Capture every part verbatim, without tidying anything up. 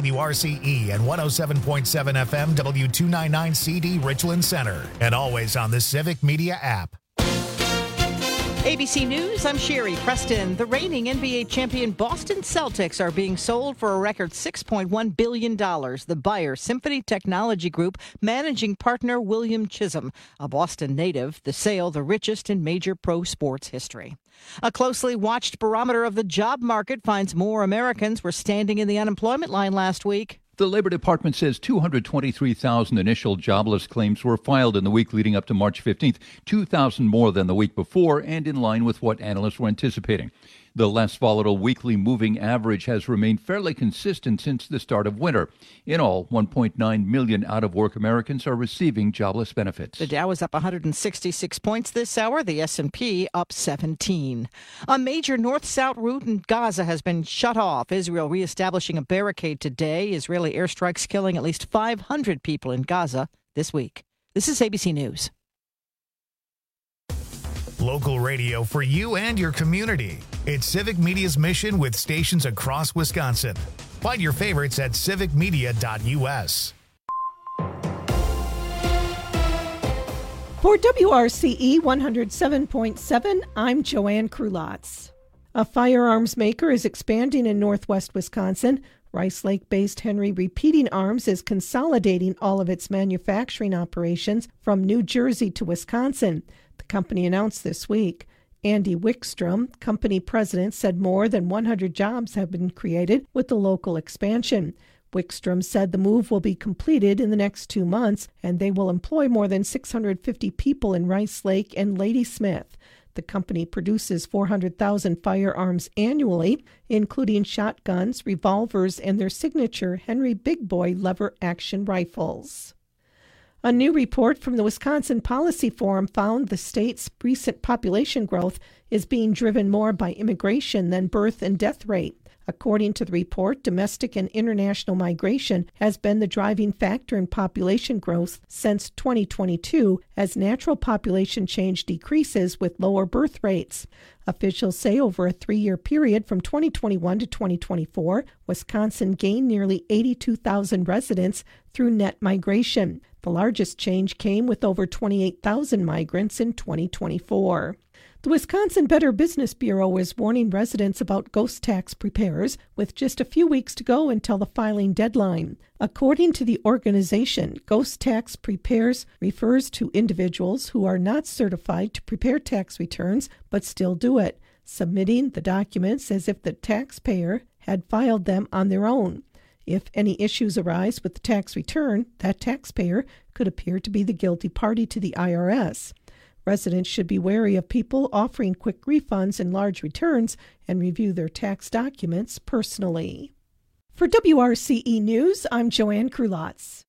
W R C E and one oh seven point seven F M W two ninety-nine C D Richland Center. And always on the Civic Media app. A B C News, I'm Sherry Preston. The reigning N B A champion Boston Celtics are being sold for a record six point one billion dollars. The buyer, Symphony Technology Group, managing partner William Chisholm, a Boston native. The sale, the richest in major pro sports history. A closely watched barometer of the job market finds more Americans were standing in the unemployment line last week. The Labor Department says two hundred twenty-three thousand initial jobless claims were filed in the week leading up to March fifteenth, two thousand more than the week before, and in line with what analysts were anticipating. The less volatile weekly moving average has remained fairly consistent since the start of winter. In all, one point nine million out-of-work Americans are receiving jobless benefits. The Dow is up one hundred sixty-six points this hour, the S and P up seventeen. A major north-south route in Gaza has been shut off. Israel reestablishing a barricade today. Israeli airstrikes killing at least five hundred people in Gaza this week. This is A B C News. Local radio for you and your community. It's Civic Media's mission with stations across Wisconsin. Find your favorites at civic media dot U S. For W R C E one oh seven point seven, I'm Joanne Krulotz. A firearms maker is expanding in northwest Wisconsin. Rice Lake-based Henry Repeating Arms is consolidating all of its manufacturing operations from New Jersey to Wisconsin. The company announced this week. Andy Wickstrom, company president, said more than one hundred jobs have been created with the local expansion. Wickstrom said the move will be completed in the next two months, and they will employ more than six hundred fifty people in Rice Lake and Ladysmith. The company produces four hundred thousand firearms annually, including shotguns, revolvers, and their signature Henry Big Boy lever-action rifles. A new report from the Wisconsin Policy Forum found the state's recent population growth is being driven more by immigration than birth and death rate. According to the report, domestic and international migration has been the driving factor in population growth since twenty twenty-two, as natural population change decreases with lower birth rates. Officials say over a three-year period from twenty twenty-one to twenty twenty-four, Wisconsin gained nearly eighty-two thousand residents through net migration. The largest change came with over twenty-eight thousand migrants in twenty twenty-four. The Wisconsin Better Business Bureau is warning residents about ghost tax preparers with just a few weeks to go until the filing deadline. According to the organization, ghost tax preparers refers to individuals who are not certified to prepare tax returns but still do it, submitting the documents as if the taxpayer had filed them on their own. If any issues arise with the tax return, that taxpayer could appear to be the guilty party to the I R S. Residents should be wary of people offering quick refunds and large returns and review their tax documents personally. For W R C E News, I'm Joanne Krulotz.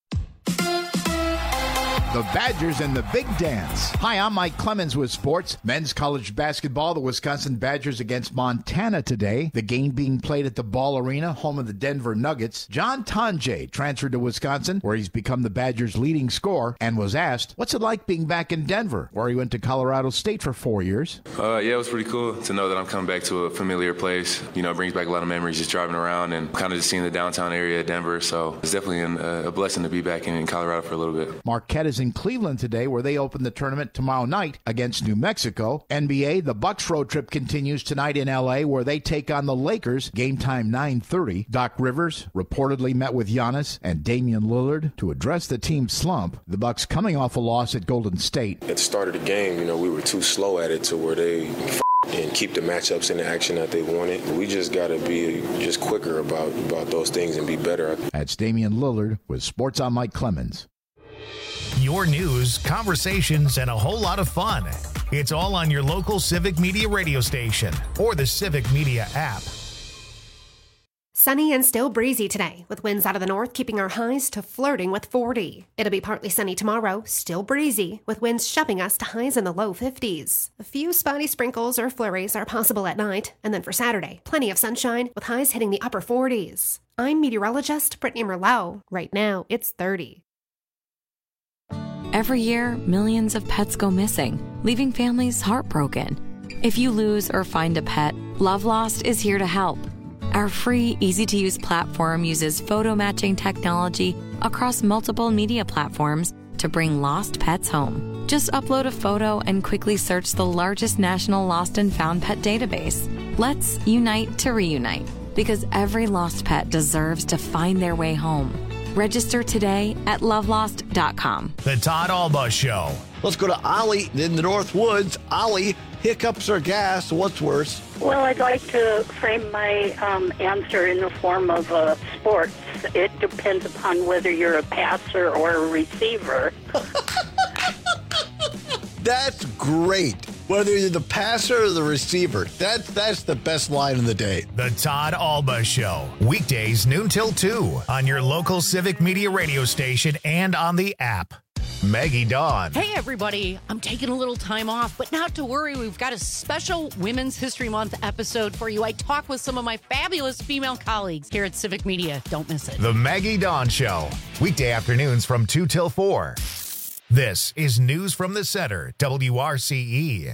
The Badgers and the Big Dance. Hi, I'm Mike Clemens with sports. Men's college basketball, the Wisconsin Badgers against Montana today. The game being played at the Ball Arena, home of the Denver Nuggets. John Tonje transferred to Wisconsin, where he's become the Badgers' leading scorer, and was asked, what's it like being back in Denver, where he went to Colorado State for four years? Uh, yeah, it was pretty cool to know that I'm coming back to a familiar place. You know, it brings back a lot of memories just driving around and kind of just seeing the downtown area of Denver. So it's definitely an, uh, a blessing to be back in, in Colorado for a little bit. Marquette is in Cleveland today, where they open the tournament tomorrow night against New Mexico. N B A, the Bucks road trip continues tonight in L A, where they take on the Lakers. Game time nine thirty. Doc Rivers reportedly met with Giannis and Damian Lillard to address the team's slump. The Bucks coming off a loss at Golden State. At the start of the game, you know, we were too slow at it to where they f- and keep the matchups in the action that they wanted. We just got to be just quicker about, about those things and be better. That's Damian Lillard with Sports on Mike Clemens. Your news, conversations, and a whole lot of fun. It's all on your local Civic Media radio station or the Civic Media app. Sunny and still breezy today, with winds out of the north keeping our highs to flirting with forty. It'll be partly sunny tomorrow, still breezy, with winds shoving us to highs in the low fifties. A few spotty sprinkles or flurries are possible at night, and then for Saturday, plenty of sunshine, with highs hitting the upper forties. I'm meteorologist Brittany Merlot. Right now, it's thirty. Every year, millions of pets go missing, leaving families heartbroken. If you lose or find a pet, Love Lost is here to help. Our free, easy-to-use platform uses photo matching technology across multiple media platforms to bring lost pets home. Just upload a photo and quickly search the largest national lost and found pet database. Let's unite to reunite, because every lost pet deserves to find their way home. Register today at lovelost dot com. The Todd Alba Show. Let's go to Ollie in the North Woods. Ollie, hiccups or gas? What's worse? Well, I'd like to frame my um, answer in the form of uh, sports. It depends upon whether you're a passer or a receiver. That's great. Whether you're the passer or the receiver, that's that's the best line of the day. The Todd Alba Show. Weekdays noon till two on your local Civic Media radio station and on the app. Maggie Dawn. Hey, everybody. I'm taking a little time off, but not to worry. We've got a special Women's History Month episode for you. I talk with some of my fabulous female colleagues here at Civic Media. Don't miss it. The Maggie Dawn Show. Weekday afternoons from two till four. This is News from the Center, W R C E.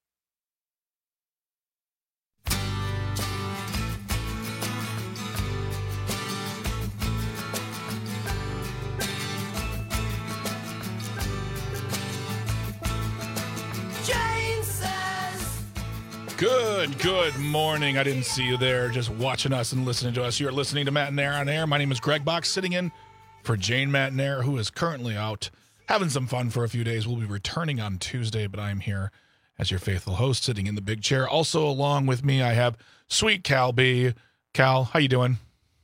Good, good morning. I didn't see you there just watching us and listening to us. You're listening to Matt and Air on Air. My name is Greg Box, sitting in for Jane Matt and Air, who is currently out having some fun for a few days. We'll be returning on Tuesday, but I'm here as your faithful host, sitting in the big chair. Also along with me, I have sweet Cal B. Cal, how you doing?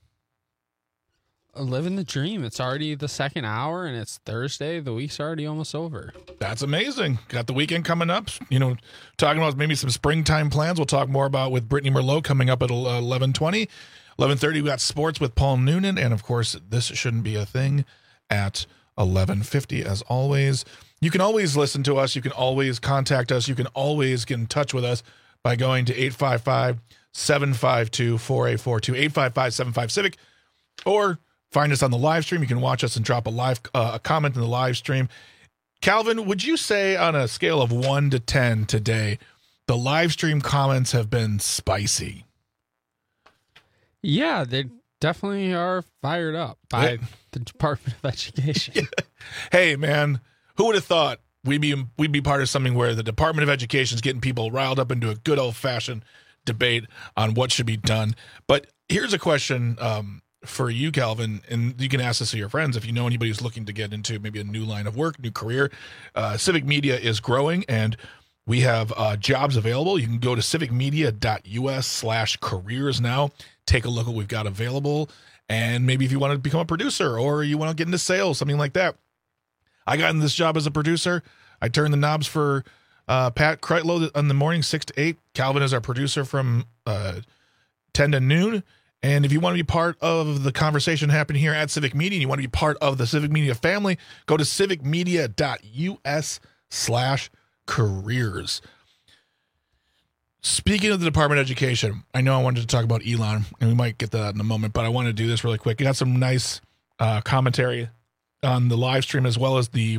Living the dream. It's already the second hour, and it's Thursday. The week's already almost over. That's amazing. Got the weekend coming up. You know, talking about maybe some springtime plans. We'll talk more about with Brittany Merlot coming up at eleven twenty. eleven thirty, we got sports with Paul Noonan. And, of course, This Shouldn't Be a Thing at eleven fifty, as always. You can always listen to us. You can always contact us. You can always get in touch with us by going to eight five five, seven five two, four eight four two, eight five five, seven five, CIVIC, or find us on the live stream. You can watch us and drop a live uh, a comment in the live stream. Calvin, would you say on a scale of one to ten today, the live stream comments have been spicy? Yeah, they definitely are fired up by yeah. the Department of Education. Yeah. Hey, man, who would have thought we'd be we'd be part of something where the Department of Education is getting people riled up into a good old fashioned debate on what should be done? But here's a question. Um, For you, Calvin, and you can ask this to your friends if you know anybody who's looking to get into maybe a new line of work, new career. Uh, Civic Media is growing, and we have uh, jobs available. You can go to civicmedia.us slash careers now. Take a look at what we've got available, and maybe if you want to become a producer or you want to get into sales, something like that. I got in this job as a producer. I turned the knobs for uh, Pat Kreitlow in the morning, six to eight. Calvin is our producer from uh, ten to noon. And if you want to be part of the conversation happening here at Civic Media, and you want to be part of the Civic Media family, go to civicmedia.us slash careers. Speaking of the Department of Education, I know I wanted to talk about Elon, and we might get to that in a moment, but I want to do this really quick. You got some nice uh, commentary on the live stream as well as the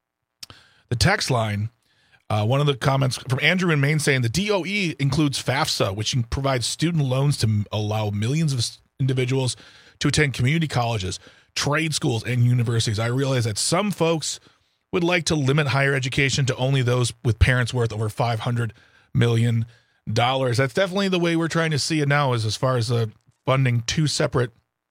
the text line. Uh, one of the comments from Andrew in Maine saying the D O E includes FAFSA, which provides student loans to allow millions of individuals to attend community colleges, trade schools, and universities. I realize that some folks would like to limit higher education to only those with parents worth over five hundred million dollars. That's definitely the way we're trying to see it now, is as far as uh, funding two separate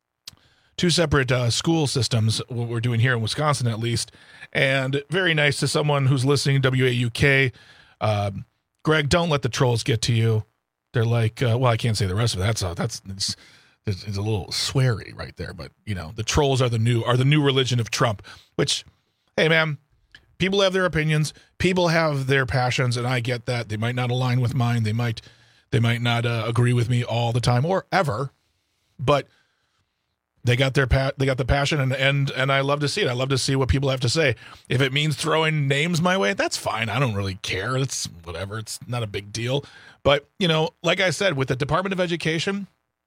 two separate uh, school systems, what we're doing here in Wisconsin at least. And very nice to someone who's listening, W A U K. Uh, Greg, don't let the trolls get to you. They're like, uh, well, I can't say the rest of it. That's a, that's it's, it's a little sweary right there. But, you know, the trolls are the new are the new religion of Trump, which, hey, man, people have their opinions. People have their passions, and I get that. They might not align with mine. They might, they might not uh, agree with me all the time or ever. But They got their pa- they got the passion, and, and and I love to see it. I love to see what people have to say. If it means throwing names my way, that's fine. I don't really care. It's whatever. It's not a big deal. But, you know, like I said, with the Department of Education,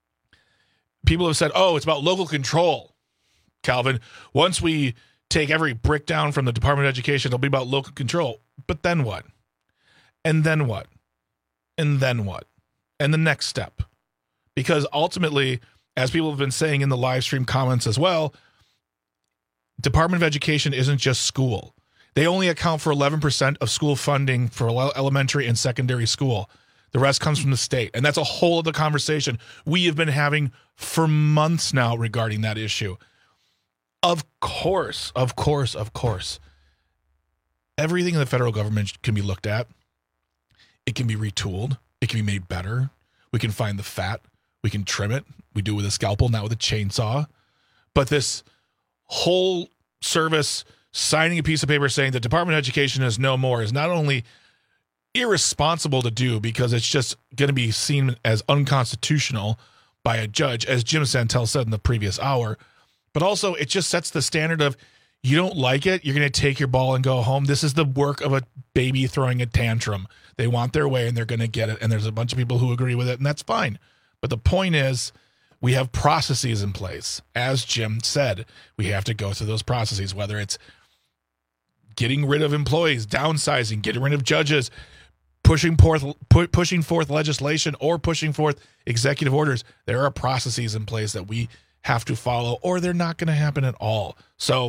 people have said, oh, it's about local control, Calvin. Once we take every brick down from the Department of Education, it'll be about local control. But then what? And then what? And then what? And the next step. Because ultimately, as people have been saying in the live stream comments as well, Department of Education isn't just school. They only account for eleven percent of school funding for elementary and secondary school. The rest comes from the state. And that's a whole other conversation we have been having for months now regarding that issue. Of course, of course, of course. Everything in the federal government can be looked at. It can be retooled. It can be made better. We can find the fat. We can trim it. We do it with a scalpel, not with a chainsaw. But this whole service signing a piece of paper saying the Department of Education is no more is not only irresponsible to do because it's just going to be seen as unconstitutional by a judge, as Jim Santel said in the previous hour, but also it just sets the standard of you don't like it, you're going to take your ball and go home. This is the work of a baby throwing a tantrum. They want their way and they're going to get it, and there's a bunch of people who agree with it, and that's fine. But the point is, we have processes in place. As Jim said, we have to go through those processes, whether it's getting rid of employees, downsizing, getting rid of judges, pushing forth, pu- pushing forth legislation, or pushing forth executive orders. There are processes in place that we have to follow, or they're not going to happen at all. So,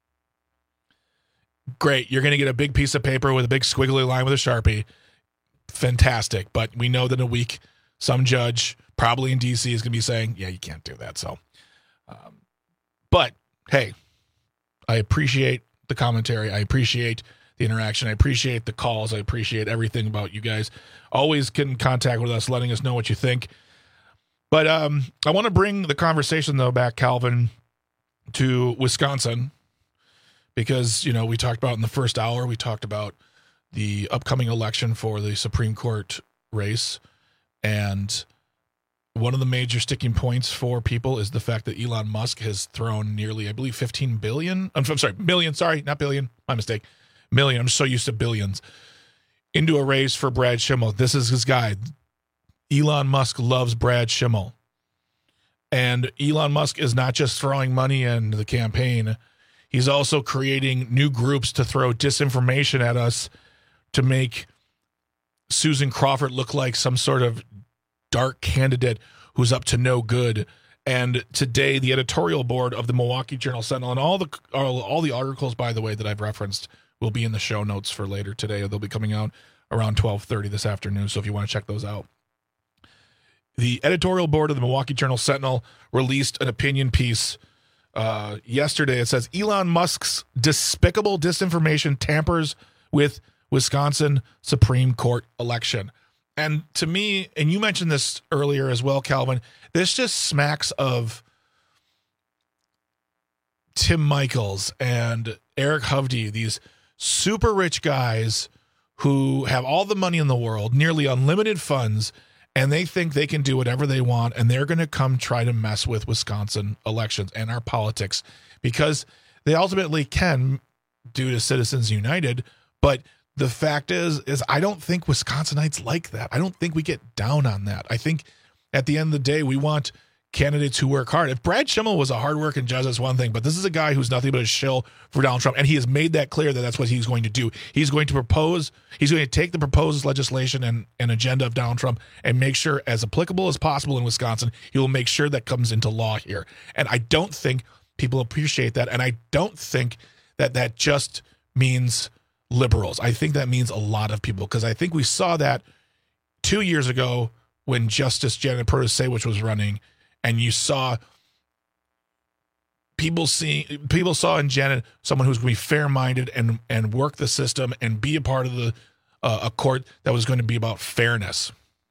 great. You're going to get a big piece of paper with a big squiggly line with a Sharpie. Fantastic. But we know that in a week, some judge, probably in D C, is going to be saying, yeah, you can't do that. So, um, but hey, I appreciate the commentary. I appreciate the interaction. I appreciate the calls. I appreciate everything about you guys. Always get in contact with us, letting us know what you think. But um, I want to bring the conversation, though, back, Calvin, to Wisconsin, because, you know, we talked about in the first hour, we talked about the upcoming election for the Supreme Court race. And one of the major sticking points for people is the fact that Elon Musk has thrown nearly, I believe, fifteen billion. I'm, I'm sorry, million. Sorry, not billion. My mistake. Million. I'm so used to billions. Into a race for Brad Schimmel. This is his guy. Elon Musk loves Brad Schimmel. And Elon Musk is not just throwing money into the campaign. He's also creating new groups to throw disinformation at us to make Susan Crawford look like some sort of dark candidate who's up to no good. And today, the editorial board of the Milwaukee Journal Sentinel, and all the all, all the articles, by the way, that I've referenced will be in the show notes for later today. They'll be coming out around twelve thirty this afternoon, so if you want to check those out. The editorial board of the Milwaukee Journal Sentinel released an opinion piece uh, yesterday. It says, Elon Musk's despicable disinformation tampers with Wisconsin Supreme Court election. And to me, and you mentioned this earlier as well, Calvin, this just smacks of Tim Michaels and Eric Hovde, these super rich guys who have all the money in the world, nearly unlimited funds, and they think they can do whatever they want, and they're going to come try to mess with Wisconsin elections and our politics because they ultimately can due to Citizens United. But the fact is, is I don't think Wisconsinites like that. I don't think we get down on that. I think at the end of the day, we want candidates who work hard. If Brad Schimmel was a hardworking judge, that's one thing, but this is a guy who's nothing but a shill for Donald Trump, and he has made that clear that that's what he's going to do. He's going to propose, he's going to take the proposed legislation and, and agenda of Donald Trump and make sure, as applicable as possible in Wisconsin, he will make sure that comes into law here. And I don't think people appreciate that, and I don't think that that just means liberals. I think that means a lot of people, because I think we saw that two years ago when Justice Janet Protasiewicz was running, and you saw people see people saw in Janet someone who's going to be fair-minded and and work the system and be a part of the uh, a court that was going to be about fairness.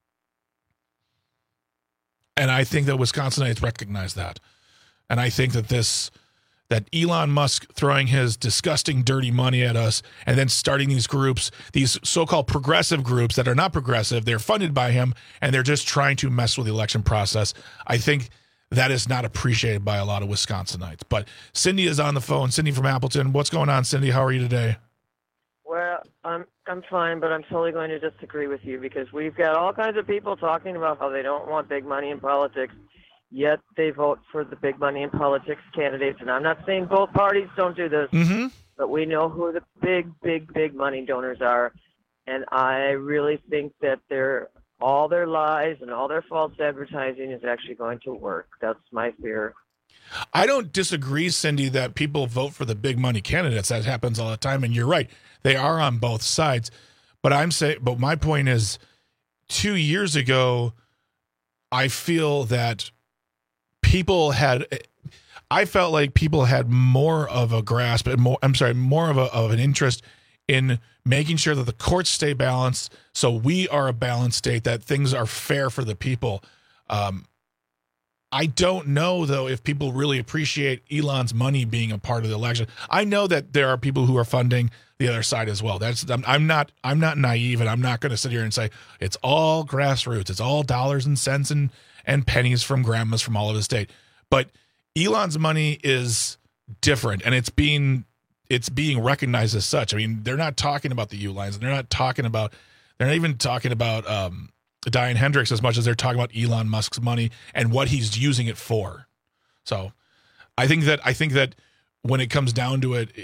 And I think that Wisconsinites recognize that. And I think that this that Elon Musk throwing his disgusting, dirty money at us and then starting these groups, these so-called progressive groups that are not progressive, they're funded by him, and they're just trying to mess with the election process. I think that is not appreciated by a lot of Wisconsinites. But Cindy is on the phone. Cindy from Appleton. What's going on, Cindy? How are you today? Well, I'm I'm fine, but I'm totally going to disagree with you because we've got all kinds of people talking about how they don't want big money in politics, yet they vote for the big money in politics candidates. And I'm not saying both parties don't do this, mm-hmm. but we know who the big, big, big money donors are. And I really think that there all their lies and all their false advertising is actually going to work. That's my fear. I don't disagree, Cindy, that people vote for the big money candidates. That happens all the time, and you're right. They are on both sides. But I'm saying, but my point is, two years ago, I feel that people had, I felt like people had more of a grasp and more, I'm sorry, more of a, of an interest in making sure that the courts stay balanced. So we are a balanced state, that things are fair for the people. Um, I don't know, though, if people really appreciate Elon's money being a part of the election. I know that there are people who are funding the other side as well. That's I'm, I'm not I'm not naive, and I'm not going to sit here and say it's all grassroots. It's all dollars and cents and and pennies from grandmas from all over the state. But Elon's money is different, and it's being it's being recognized as such. I mean, they're not talking about the U-Lines. They're not talking about. They're not even talking about. Um, Diane Hendricks as much as they're talking about Elon Musk's money and what he's using it for. So I think that I think that when it comes down to it,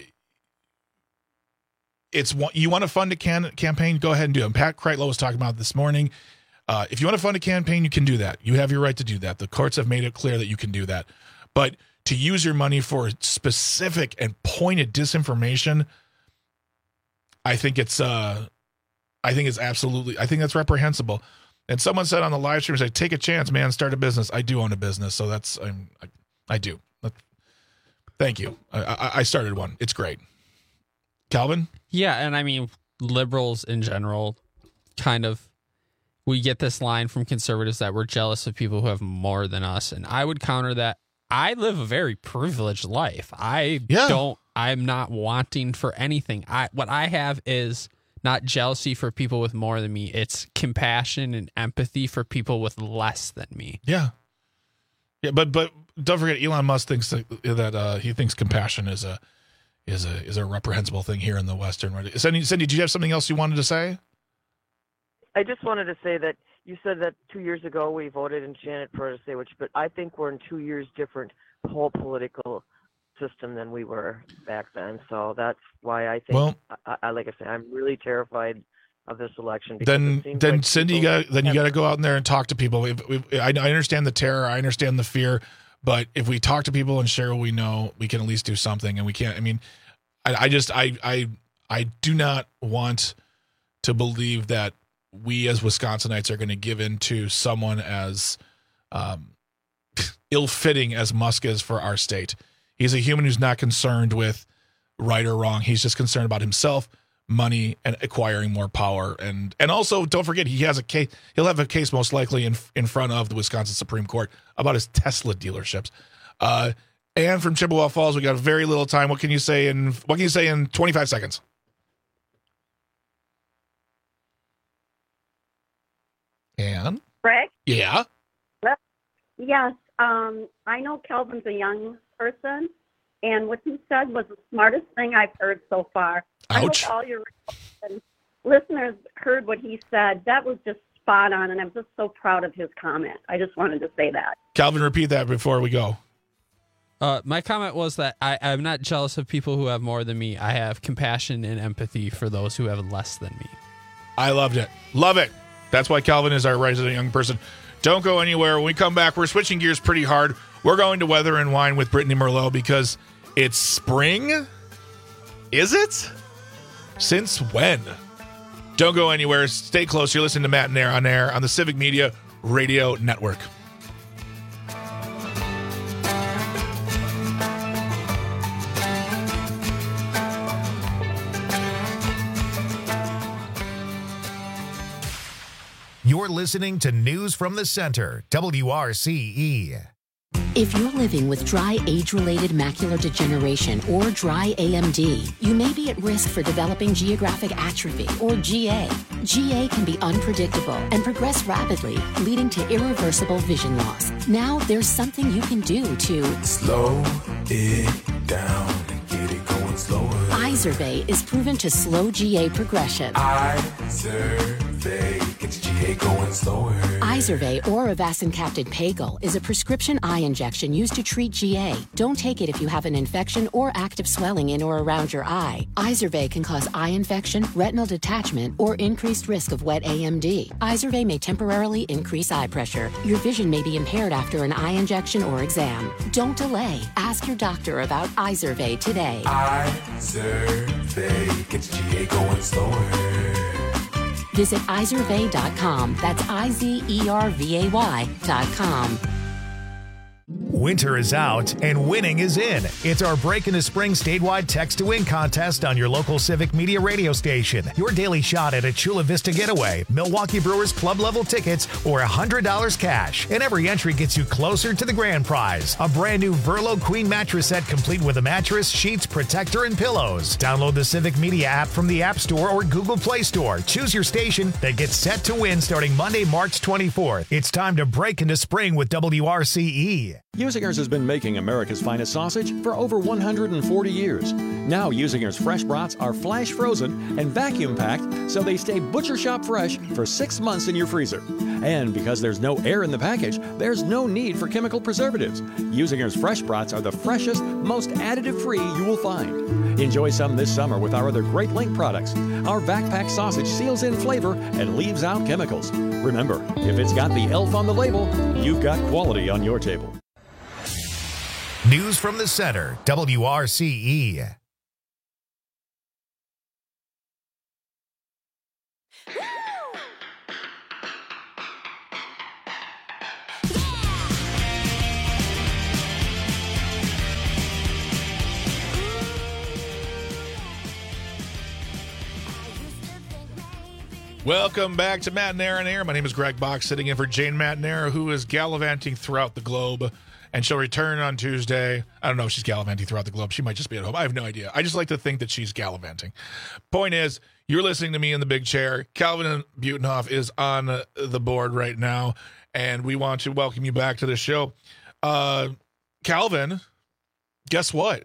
it's you want to fund a can, campaign, go ahead and do it. And Pat Kreitlow was talking about this morning. Uh, if you want to fund a campaign, you can do that. You have your right to do that. The courts have made it clear that you can do that. But to use your money for specific and pointed disinformation, I think it's uh, I think it's absolutely I think that's reprehensible. And someone said on the live stream, "Say, take a chance, man. Start a business." I do own a business, so that's I'm, I, I do. Thank you. I, I, I started one. It's great. Calvin? Yeah, and I mean, liberals in general, kind of, we get this line from conservatives that we're jealous of people who have more than us, and I would counter that. I live a very privileged life. I yeah. don't. I'm not wanting for anything. I what I have is not jealousy for people with more than me. It's compassion and empathy for people with less than me. Yeah. Yeah, but but don't forget, Elon Musk thinks that, that uh, he thinks compassion is a is a is a reprehensible thing here in the Western world. Cindy, Cindy, did you have something else you wanted to say? I just wanted to say that you said that two years ago we voted in Janet Protesewicz, but I think we're in two years different whole political system than we were back then. So that's why I think, well, I, I like I say, I'm really terrified of this election. Then, then like Cindy, you got then you got to go out in there and talk to people. If, if, I, I understand the terror, I understand the fear, but if we talk to people and share what we know, we can at least do something. And we can't. I mean, I, I just I I I do not want to believe that we as Wisconsinites are going to give in to someone as um, ill-fitting as Musk is for our state. He's a human who's not concerned with right or wrong. He's just concerned about himself, money, and acquiring more power. And and also, don't forget, he has a case. He'll have a case most likely in in front of the Wisconsin Supreme Court about his Tesla dealerships. Uh, and from Chippewa Falls, we got very little time. What can you say in what can you say in twenty-five seconds? And Greg? Yeah. Yes. Um, I know Calvin's a young person, and what he said was the smartest thing I've heard so far. Ouch. I hope all your listeners heard what he said. That was just spot on, and I'm just so proud of his comment. I just wanted to say that. Calvin, repeat that before we go. Uh, my comment was that I, I'm not jealous of people who have more than me. I have compassion and empathy for those who have less than me. I loved it. Love it. That's why Calvin is our resident young person. Don't go anywhere. When we come back, we're switching gears pretty hard. We're going to Weather and Wine with Brittany Merlot because it's spring. Is it? Since when? Don't go anywhere. Stay close. You're listening to Matt and Air on air on the Civic Media Radio Network. You're listening to News from the Center, W R C E. If you're living with dry age-related macular degeneration or dry A M D, you may be at risk for developing geographic atrophy or G A. G A can be unpredictable and progress rapidly, leading to irreversible vision loss. Now there's something you can do to slow it down and get it going slower. Izervay is proven to slow G A progression. Izervay gets G A G A going slower. Izervay or avacincaptad Pagel is a prescription eye injection used to treat G A. Don't take it if you have an infection or active swelling in or around your eye. Izervay can cause eye infection, retinal detachment, or increased risk of wet A M D. Izervay may temporarily increase eye pressure. Your vision may be impaired after an eye injection or exam. Don't delay. Ask your doctor about Izervay today. Izervay gets G A going slower. Visit Izervay dot com. That's I Z E R V A Y dot com. Winter is out and winning is in. It's our Break into Spring statewide text to win contest on your local Civic Media radio station. Your daily shot at a Chula Vista getaway, Milwaukee Brewers club level tickets, or one hundred dollars cash. And every entry gets you closer to the grand prize. A brand new Verlo Queen mattress set complete with a mattress, sheets, protector, and pillows. Download the Civic Media app from the App Store or Google Play Store. Choose your station that gets set to win starting Monday, March twenty-fourth. It's time to break into spring with W R C E. Usinger's has been making America's finest sausage for over one hundred forty years. Now Usinger's fresh brats are flash frozen and vacuum packed so they stay butcher shop fresh for six months in your freezer. And because there's no air in the package, there's no need for chemical preservatives. Usinger's fresh brats are the freshest, most additive-free you will find. Enjoy some this summer with our other great Link products. Our vac-packed sausage seals in flavor and leaves out chemicals. Remember, if it's got the elf on the label, you've got quality on your table. News from the Center, W R C E. Welcome back to Matt and Aaron Air. My name is Greg Bach, sitting in for Jane Matnera, who is gallivanting throughout the globe, and she'll return on Tuesday. I don't know if she's gallivanting throughout the globe. She might just be at home. I have no idea. I just like to think that she's gallivanting. Point is, you're listening to me in the big chair. Calvin Butenhoff is on the board right now, and we want to welcome you back to the show. Uh, Calvin, guess what?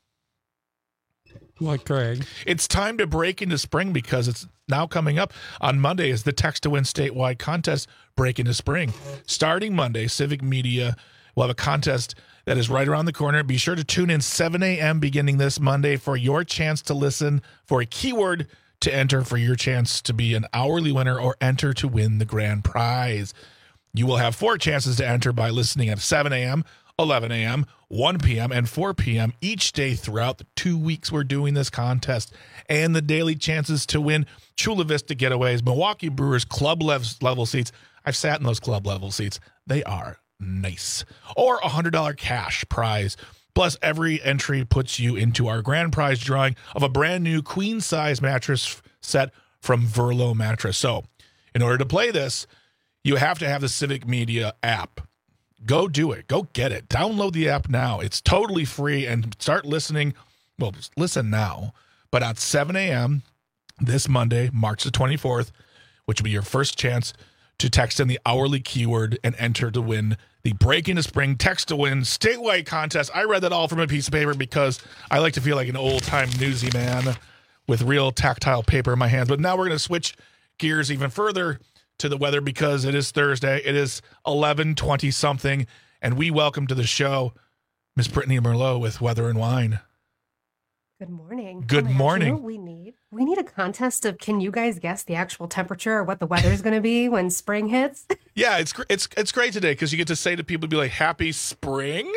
What, Greg? It's time to break into spring because it's now coming up on Monday is the Text to Win statewide contest, Break into Spring. Starting Monday, Civic Media will have a contest that is right around the corner. Be sure to tune in seven a.m. beginning this Monday for your chance to listen for a keyword to enter for your chance to be an hourly winner or enter to win the grand prize. You will have four chances to enter by listening at seven a.m., eleven a.m., one p.m., and four p.m. each day throughout the two weeks we're doing this contest. And the daily chances to win Chula Vista getaways, Milwaukee Brewers club level seats. I've sat in those club level seats. They are nice. Or a one hundred dollars cash prize. Plus, every entry puts you into our grand prize drawing of a brand new queen size mattress set from Verlo Mattress. So, in order to play this, you have to have the Civic Media app. Go do it. Go get it. Download the app now. It's totally free, and start listening. Well, listen now. But at seven a.m. this Monday, March the twenty-fourth, which will be your first chance to text in the hourly keyword and enter to win the Break into Spring Text to Win statewide contest. I read that all from a piece of paper because I like to feel like an old-time newsy man with real tactile paper in my hands. But now we're going to switch gears even further to the weather because it is Thursday. It is eleven twenty something, and we welcome to the show Miss Brittany Merlot with Weather and Wine. Good morning. Good oh morning. Gosh, you know what we need? We need a contest of can you guys guess the actual temperature or what the weather is going to be when spring hits? Yeah, it's it's it's great today because you get to say to people, be like, "Happy spring."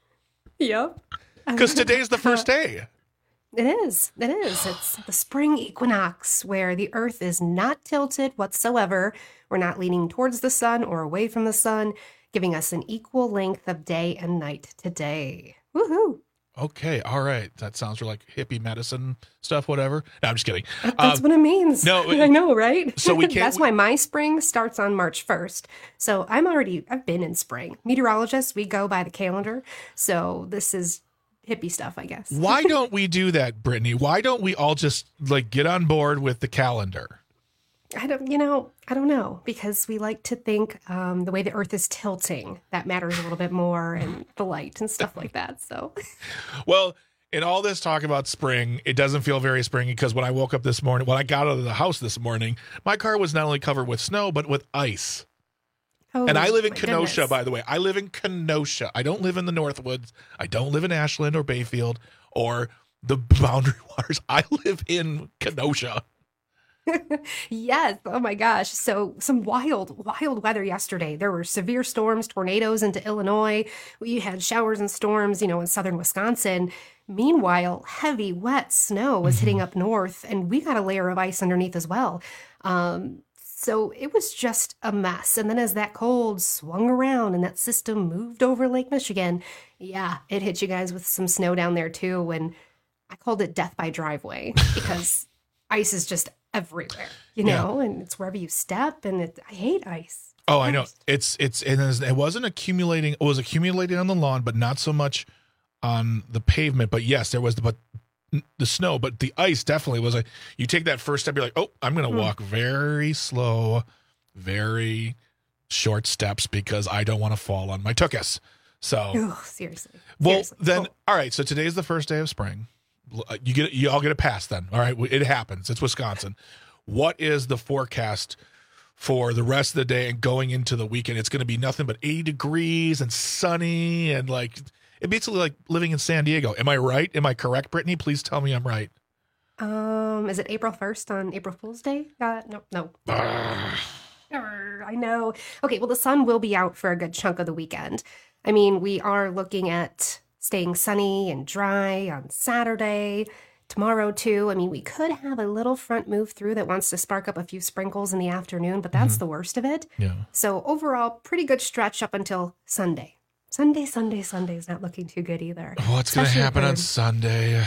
Yep. Because today's the first day. It is. It is. It's the spring equinox where the earth is not tilted whatsoever. We're not leaning towards the sun or away from the sun, giving us an equal length of day and night today. Woohoo. Okay. All right. That sounds like hippie medicine stuff, whatever. No, I'm just kidding. That's um, what it means. No, I know, right? So we can't. That's why my spring starts on March first. So I'm already, I've been in spring. Meteorologists, we go by the calendar. So this is hippie stuff, I guess. Why don't we do that, Brittany? Why don't we all just like get on board with the calendar? I don't, you know, I don't know, because we like to think um, the way the earth is tilting, that matters a little bit more, and the light and stuff like that. So, well, in all this talk about spring, it doesn't feel very springy because when I woke up this morning, when I got out of the house this morning, my car was not only covered with snow, but with ice. Oh, and I live in Kenosha, goodness. by the way. I live in Kenosha. I don't live in the Northwoods. I don't live in Ashland or Bayfield or the Boundary Waters. I live in Kenosha. Yes. Oh my gosh. So some wild, wild weather yesterday. There were severe storms, tornadoes into Illinois. We had showers and storms, you know, in southern Wisconsin. Meanwhile, heavy, wet snow was hitting up north, and we got a layer of ice underneath as well. Um, so it was just a mess. And then as that cold swung around and that system moved over Lake Michigan, yeah, it hit you guys with some snow down there too. And I called it death by driveway because ice is just everywhere, you know, yeah. and it's wherever you step, and it, I hate ice. Oh, I know. It's, it's, it, is, it wasn't accumulating. It was accumulating on the lawn, but not so much on the pavement. But yes, there was the, but the snow, but the ice definitely was like, you take that first step, you're like, oh, I'm going to mm. walk very slow, very short steps because I don't want to fall on my tuchus. So Ooh, seriously. Well, seriously. then, cool. all right. So today's the first day of spring. You get you all get a pass then. All right, it happens. It's Wisconsin. What is the forecast for the rest of the day and going into the weekend? It's going to be nothing but eighty degrees and sunny and like it basically like living in San Diego. Am I right? Am I correct, Brittany? Please tell me I'm right. Um, is it April first on April Fool's Day? Uh, no, no. I know. Okay, well, the sun will be out for a good chunk of the weekend. I mean, we are looking at staying sunny and dry on Saturday, tomorrow too. I mean, we could have a little front move through that wants to spark up a few sprinkles in the afternoon, but that's mm-hmm. the worst of it. Yeah. So overall, pretty good stretch up until Sunday. Sunday, Sunday, Sunday is not looking too good either. What's going to happen on Sunday?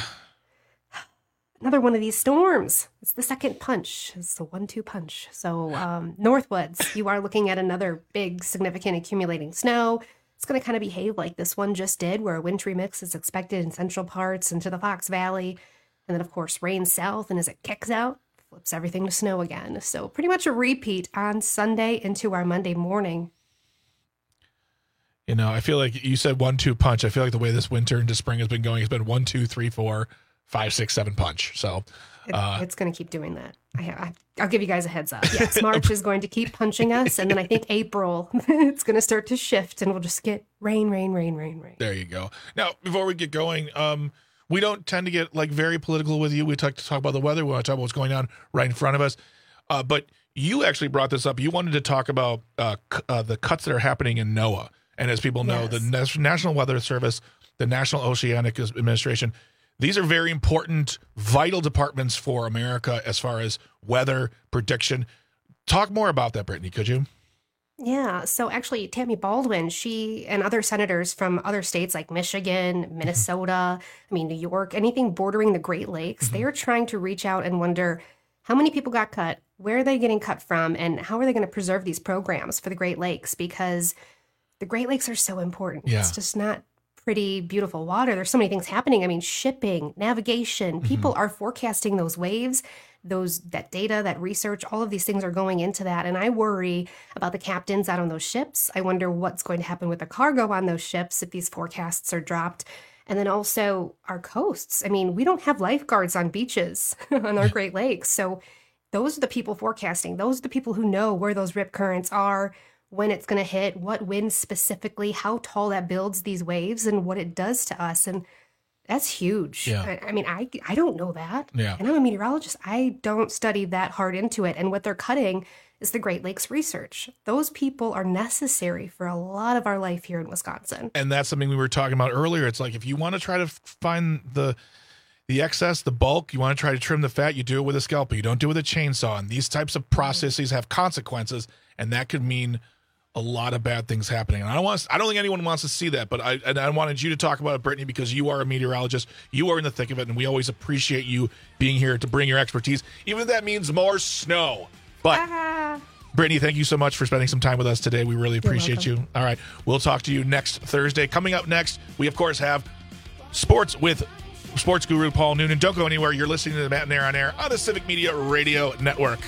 Another one of these storms. It's the second punch. It's the one two punch. So um, Northwoods, you are looking at another big, significant accumulating snow. It's going to kind of behave like this one just did, where a wintry mix is expected in central parts into the Fox Valley. And then, of course, rain south. And as it kicks out, flips everything to snow again. So pretty much a repeat on Sunday into our Monday morning. You know, I feel like you said one, two punch. I feel like the way this winter into spring has been going has been one, two, three, four, five, six, seven punch. So uh, it, it's going to keep doing that. I, I, I'll give you guys a heads up. Yes, March is going to keep punching us. And then I think April, it's going to start to shift and we'll just get rain, rain, rain, rain, rain. There you go. Now, before we get going, um, we don't tend to get like very political with you. We talk to talk about the weather. We want to talk about what's going on right in front of us. Uh, but you actually brought this up. You wanted to talk about uh, c- uh, the cuts that are happening in NOAA. And as people know, yes. the National Weather Service, the National Oceanic Administration, these are very important, vital departments for America as far as weather prediction. Talk more about that, Brittany, could you? Yeah. So actually, Tammy Baldwin, she and other senators from other states like Michigan, Minnesota, I mean, New York, anything bordering the Great Lakes, mm-hmm. they are trying to reach out and wonder how many people got cut, where are they getting cut from, and how are they going to preserve these programs for the Great Lakes? Because the Great Lakes are so important. Yeah. It's just not pretty, beautiful water. There's so many things happening. I mean, shipping, navigation, people mm-hmm. are forecasting those waves, those that data, that research, all of these things are going into that. And I worry about the captains out on those ships. I wonder what's going to happen with the cargo on those ships if these forecasts are dropped. And then also our coasts. I mean, we don't have lifeguards on beaches on our Great Lakes. So those are the people forecasting. Those are the people who know where those rip currents are, when it's going to hit, what winds specifically, how tall that builds these waves, and what it does to us. And that's huge. Yeah. I, I mean, I I don't know that. Yeah. And I'm a meteorologist. I don't study that hard into it. And what they're cutting is the Great Lakes research. Those people are necessary for a lot of our life here in Wisconsin. And that's something we were talking about earlier. It's like if you want to try to find the the excess, the bulk, you want to try to trim the fat, you do it with a scalpel. You don't do it with a chainsaw. And these types of processes have consequences, and that could mean a lot of bad things happening. And I don't want to, I don't think anyone wants to see that, but I and I wanted you to talk about it, Brittany, because you are a meteorologist. You are in the thick of it, and we always appreciate you being here to bring your expertise, even if that means more snow. But ah. Brittany, thank you so much for spending some time with us today. We really appreciate you. All right. We'll talk to you next Thursday. Coming up next, we, of course, have sports with sports guru Paul Noonan. Don't go anywhere. You're listening to the Matt and Aaron on Air on the Civic Media Radio Network.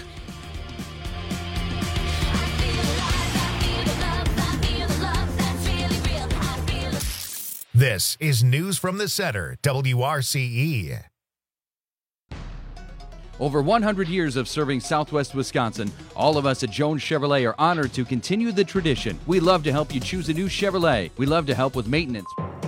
This is News from the Center, W R C E. Over one hundred years of serving Southwest Wisconsin, all of us at Jones Chevrolet are honored to continue the tradition. We love to help you choose a new Chevrolet. We love to help with maintenance.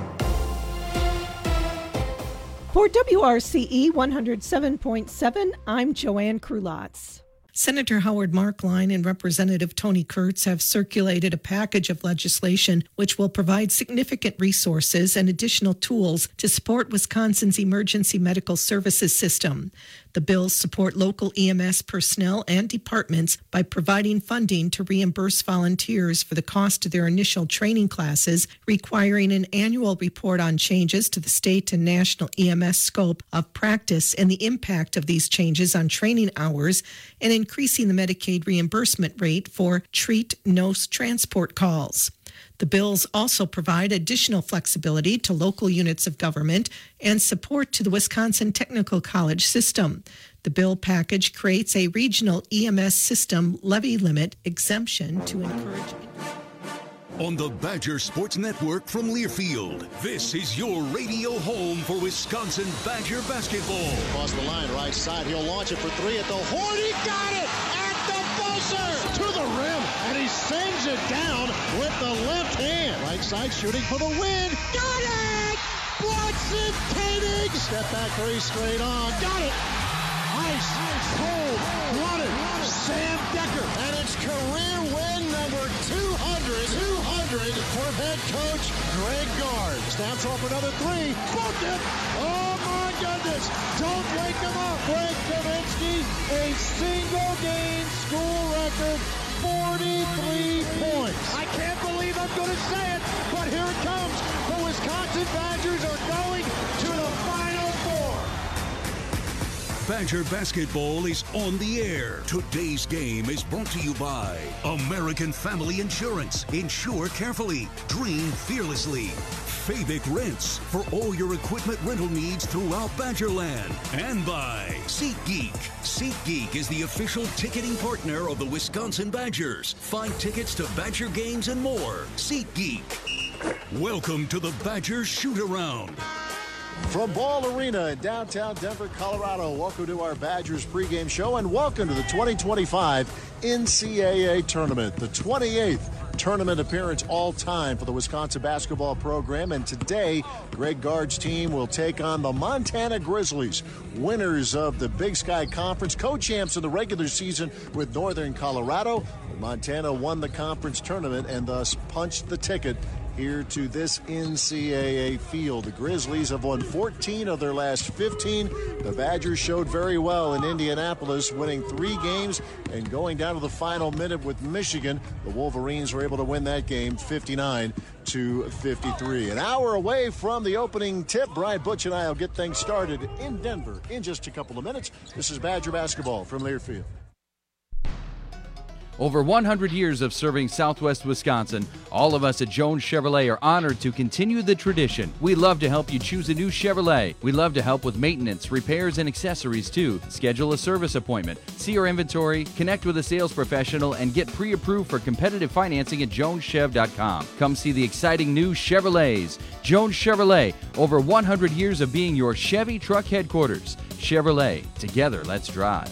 For W R C E one oh seven point seven, I'm Joanne Krulotz. Senator Howard Markline and Representative Tony Kurtz have circulated a package of legislation which will provide significant resources and additional tools to support Wisconsin's emergency medical services system. The bills support local E M S personnel and departments by providing funding to reimburse volunteers for the cost of their initial training classes, requiring an annual report on changes to the state and national E M S scope of practice and the impact of these changes on training hours, and increasing the Medicaid reimbursement rate for treat nose transport calls. The bills also provide additional flexibility to local units of government and support to the Wisconsin Technical College system. The bill package creates a regional E M S system levy limit exemption to encourage. On the Badger Sports Network from Learfield, this is your radio home for Wisconsin Badger basketball. Across the line, right side, he'll launch it for three at the horn. He got it at the buzzer to the rim, and he sends it down with the left hand. Right side, shooting for the win. Got it! Bronson Koenig! Step back three straight on. Got it! Nice, cold, run it. Sam Decker, and it's career win number two hundred. two hundred for head coach Greg Gard. Snaps off another three. Booked it. Oh my goodness. Don't wake him up. Greg Kaminsky, a single game school record, forty-three points. I can't believe I'm going to say it, but here it comes. The Wisconsin Badgers are going to the Final Four. Badger basketball is on the air. Today's game is brought to you by American Family Insurance. Insure carefully. Dream fearlessly. Fabic Rents for all your equipment rental needs throughout Badgerland. And by SeatGeek. SeatGeek is the official ticketing partner of the Wisconsin Badgers. Find tickets to Badger games and more. SeatGeek. Welcome to the Badger Shoot-Around. From Ball Arena in downtown Denver, Colorado, welcome to our Badgers pregame show and welcome to the twenty twenty-five N C double A Tournament, the twenty-eighth tournament appearance all time for the Wisconsin basketball program. And today, Greg Gard's team will take on the Montana Grizzlies, winners of the Big Sky Conference, co-champs in the regular season with Northern Colorado. Montana won the conference tournament and thus punched the ticket here to this N C double A field. The Grizzlies have won fourteen of their last fifteen. The Badgers showed very well in Indianapolis, winning three games and going down to the final minute with Michigan. The Wolverines were able to win that game fifty-nine to fifty-three. An hour away from the opening tip, Brian Butch and I will get things started in Denver in just a couple of minutes. This is Badger basketball from Learfield. Over one hundred years of serving Southwest Wisconsin, all of us at Jones Chevrolet are honored to continue the tradition. We love to help you choose a new Chevrolet. We love to help with maintenance, repairs, and accessories too. Schedule a service appointment, see our inventory, connect with a sales professional, and get pre-approved for competitive financing at jones chev dot com. Come see the exciting new Chevrolets. Jones Chevrolet, over one hundred years of being your Chevy truck headquarters. Chevrolet, together let's drive.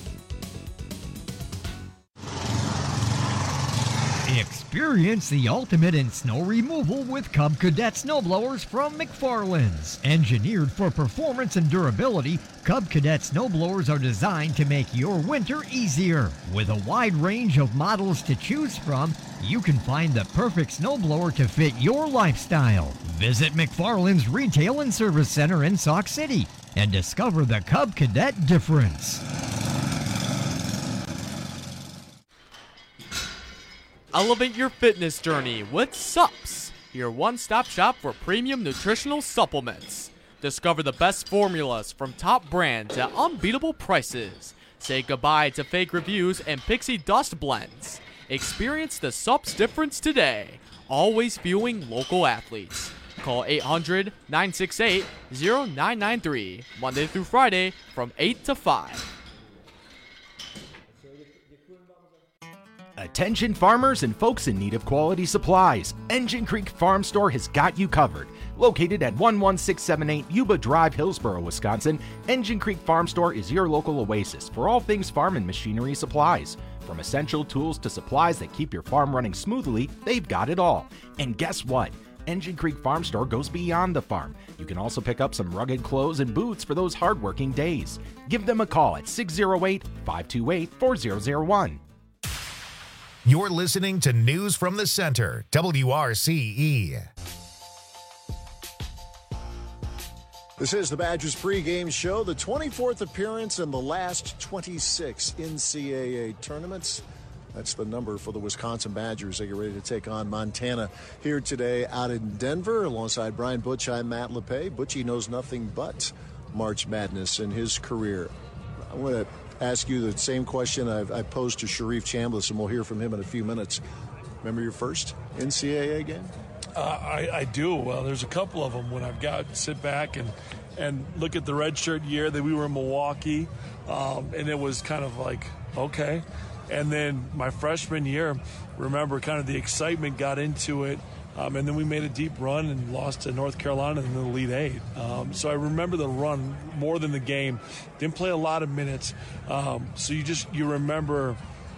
Experience the ultimate in snow removal with Cub Cadet snowblowers from McFarland's. Engineered for performance and durability, Cub Cadet snowblowers are designed to make your winter easier. With a wide range of models to choose from, you can find the perfect snowblower to fit your lifestyle. Visit McFarland's Retail and Service Center in Sauk City and discover the Cub Cadet difference. Elevate your fitness journey with Sups, your one-stop shop for premium nutritional supplements. Discover the best formulas from top brands at unbeatable prices. Say goodbye to fake reviews and pixie dust blends. Experience the Sups difference today. Always fueling local athletes. Call eight hundred, nine six eight, zero nine nine three, Monday through Friday from eight to five. Attention farmers and folks in need of quality supplies. Engine Creek Farm Store has got you covered. Located at one one six seven eight Yuba Drive, Hillsboro, Wisconsin, Engine Creek Farm Store is your local oasis for all things farm and machinery supplies. From essential tools to supplies that keep your farm running smoothly, they've got it all. And guess what? Engine Creek Farm Store goes beyond the farm. You can also pick up some rugged clothes and boots for those hard-working days. Give them a call at six oh eight, five two eight, four zero zero one. You're listening to News from the Center, W R C E. This is the Badgers pregame show, the twenty-fourth appearance in the last twenty-six N C double A tournaments. That's the number for the Wisconsin Badgers. They get ready to take on Montana here today out in Denver. Alongside Brian Butch, I'm Matt Lepay. Butchie knows nothing but March Madness in his career. I'm going to ask you the same question I've, I posed to Sharif Chambliss, and we'll hear from him in a few minutes. Remember your first N C double A game? Uh, I, I do. Well, there's a couple of them when I've got to sit back and, and look at the redshirt year that we were in Milwaukee, um, and it was kind of like, okay. And then my freshman year, remember kind of the excitement got into it, um, and then we made a deep run and lost to North Carolina in the Elite Eight. Um, so I remember the run more than the game. Didn't play a lot of minutes, um, so you just you remember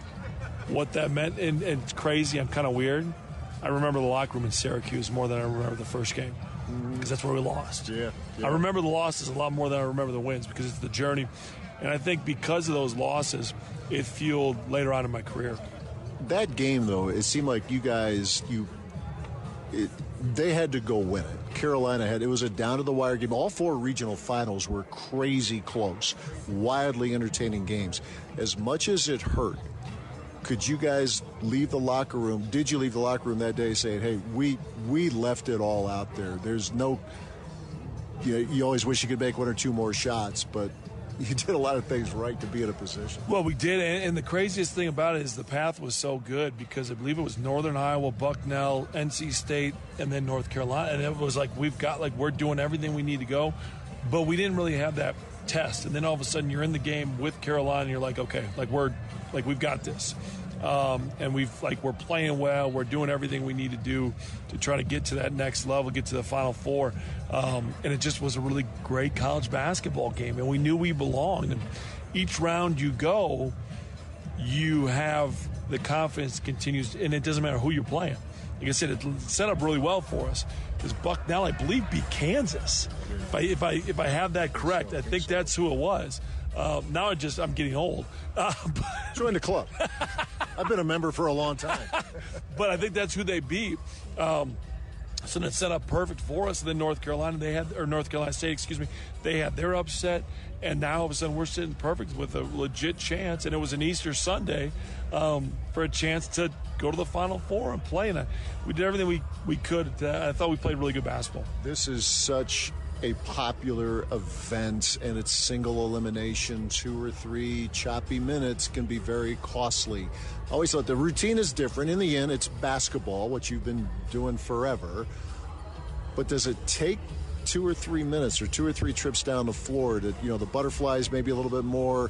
what that meant. And, and it's crazy. I'm kind of weird. I remember the locker room in Syracuse more than I remember the first game because that's where we lost. Yeah, yeah. I remember the losses a lot more than I remember the wins because it's the journey. And I think because of those losses, it fueled later on in my career. That game, though, it seemed like you guys, you, it, they had to go win it. Carolina had, it was a down-to-the-wire game. All four regional finals were crazy close, wildly entertaining games. As much as it hurt, could you guys leave the locker room? Did you leave the locker room that day saying, hey, we we left it all out there? There's no, you know, you always wish you could make one or two more shots, but you did a lot of things right to be in a position. Well, we did, and the craziest thing about it is the path was so good because I believe it was Northern Iowa, Bucknell, N C State, and then North Carolina, and it was like we've got, like, we're doing everything we need to go, but we didn't really have that test, and then all of a sudden you're in the game with Carolina, and you're like, okay, like we're, like we've got this. Um, and we've like we're playing well. We're doing everything we need to do to try to get to that next level, get to the Final Four. Um, and it just was a really great college basketball game, and we knew we belonged. And each round you go, you have the confidence continues, and it doesn't matter who you're playing. Like I said, it set up really well for us because Bucknell, I believe, beat Kansas. If I if I if I have that correct, I think that's who it was. Uh, now I just I'm getting old. Uh, but, Join the club. I've been a member for a long time. But I think that's who they beat. Um, so that set up perfect for us. And then North Carolina, they had or North Carolina State, excuse me, they had their upset, and now all of a sudden we're sitting perfect with a legit chance. And it was an Easter Sunday um, for a chance to go to the Final Four and play. And I, we did everything we we could. To, I thought we played really good basketball. This is such a popular event, and it's single elimination. Two or three choppy minutes can be very costly. I always thought the routine is different. In the end, it's basketball, what you've been doing forever. But does it take two or three minutes or two or three trips down the floor to, you know, the butterflies maybe a little bit more,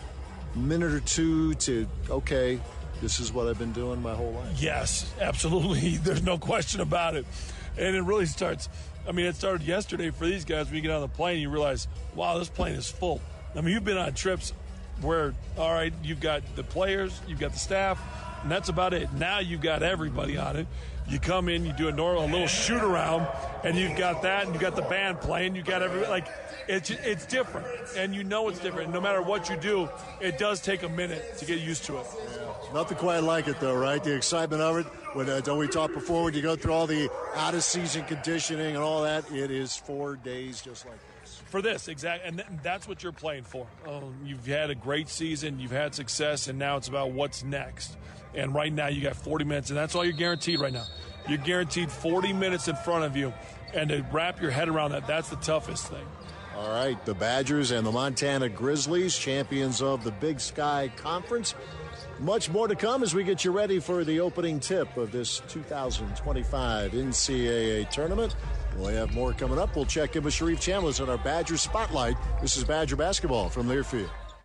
minute or two to, okay, this is what I've been doing my whole life? Yes, absolutely. There's no question about it. And it really starts, I mean, it started yesterday for these guys. When you get on the plane, you realize, wow, this plane is full. I mean, you've been on trips where, all right, you've got the players, you've got the staff, and that's about it. Now you've got everybody on it. You come in, you do a normal, a little shoot around, and you've got that, and you've got the band playing. You've got every, like, it's it's different, and you know it's different. No matter what you do, it does take a minute to get used to it. Yeah. Nothing quite like it, though, right? The excitement of it. When uh, don't we talk before, when you go through all the out-of-season conditioning and all that, it is four days just like this. For this, exactly, and th- that's what you're playing for. Um, you've had a great season, you've had success, and now it's about what's next. And right now you got forty minutes, and that's all you're guaranteed right now. You're guaranteed forty minutes in front of you, and to wrap your head around that, that's the toughest thing. All right, the Badgers and the Montana Grizzlies, champions of the Big Sky Conference. Much more to come as we get you ready for the opening tip of this two thousand twenty-five N C double A tournament. We'll have more coming up. We'll check in with Sharif Chambliss on our Badger Spotlight. This is Badger Basketball from Learfield.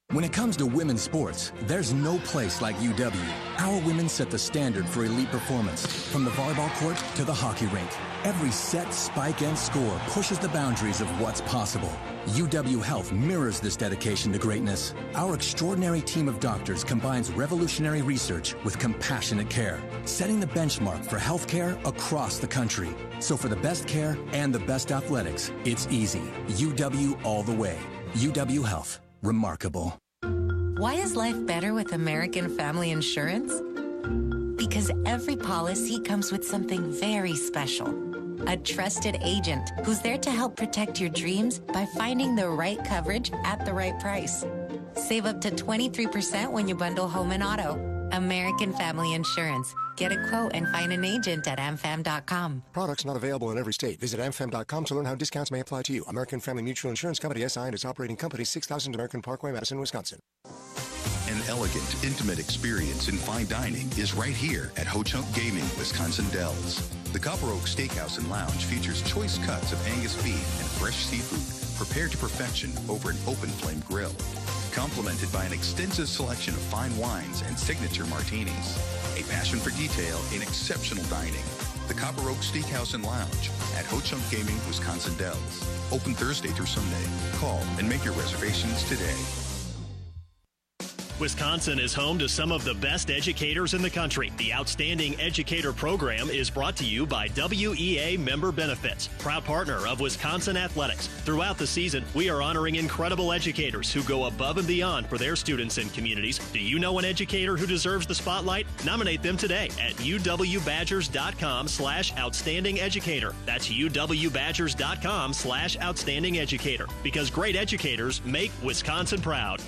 When it comes to women's sports, there's no place like U W. Our women set the standard for elite performance, from the volleyball court to the hockey rink. Every set, spike, and score pushes the boundaries of what's possible. U W Health mirrors this dedication to greatness. Our extraordinary team of doctors combines revolutionary research with compassionate care, setting the benchmark for healthcare across the country. So for the best care and the best athletics, it's easy. U W all the way. U W Health. Remarkable. Why is life better with American Family Insurance? Because every policy comes with something very special. A trusted agent who's there to help protect your dreams by finding the right coverage at the right price. Save up to twenty-three percent when you bundle home and auto. American Family Insurance. Get a quote and find an agent at am fam dot com. Products not available in every state. Visit am fam dot com to learn how discounts may apply to you. American Family Mutual Insurance Company, S I and its operating company, six thousand American Parkway, Madison, Wisconsin. An elegant, intimate experience in fine dining is right here at Ho Chunk Gaming, Wisconsin Dells. The Copper Oak Steakhouse and Lounge features choice cuts of Angus beef and fresh seafood prepared to perfection over an open flame grill, complemented by an extensive selection of fine wines and signature martinis. A passion for detail in exceptional dining. The Copper Oak Steakhouse and Lounge at Ho Chunk Gaming, Wisconsin Dells. Open Thursday through Sunday. Call and make your reservations today. Wisconsin is home to some of the best educators in the country. The Outstanding Educator Program is brought to you by W E A Member Benefits, proud partner of Wisconsin Athletics. Throughout the season, we are honoring incredible educators who go above and beyond for their students and communities. Do you know an educator who deserves the spotlight? Nominate them today at u w badgers dot com slash outstanding educator. That's u w badgers dot com slash outstanding educator. Because great educators make Wisconsin proud.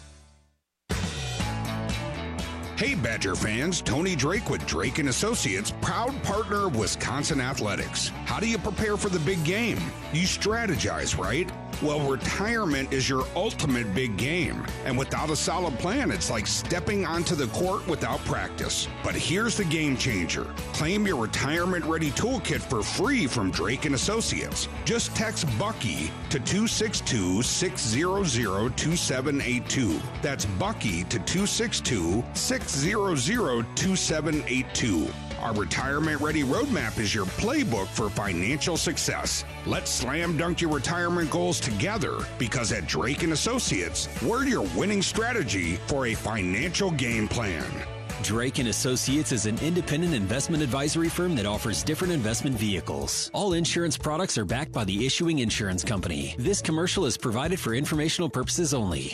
Hey Badger fans, Tony Drake with Drake and Associates, proud partner of Wisconsin Athletics. How do you prepare for the big game? You strategize, right? Well, retirement is your ultimate big game. And without a solid plan, it's like stepping onto the court without practice. But here's the game changer. Claim your retirement-ready toolkit for free from Drake and Associates. Just text Bucky to two six two, six zero zero, two seven eight two. That's Bucky to two six two, six zero zero, two seven eight two. Our retirement-ready roadmap is your playbook for financial success. Let's slam dunk your retirement goals together, because at Drake and Associates, we're your winning strategy for a financial game plan. Drake and Associates is an independent investment advisory firm that offers different investment vehicles. All insurance products are backed by the issuing insurance company. This commercial is provided for informational purposes only.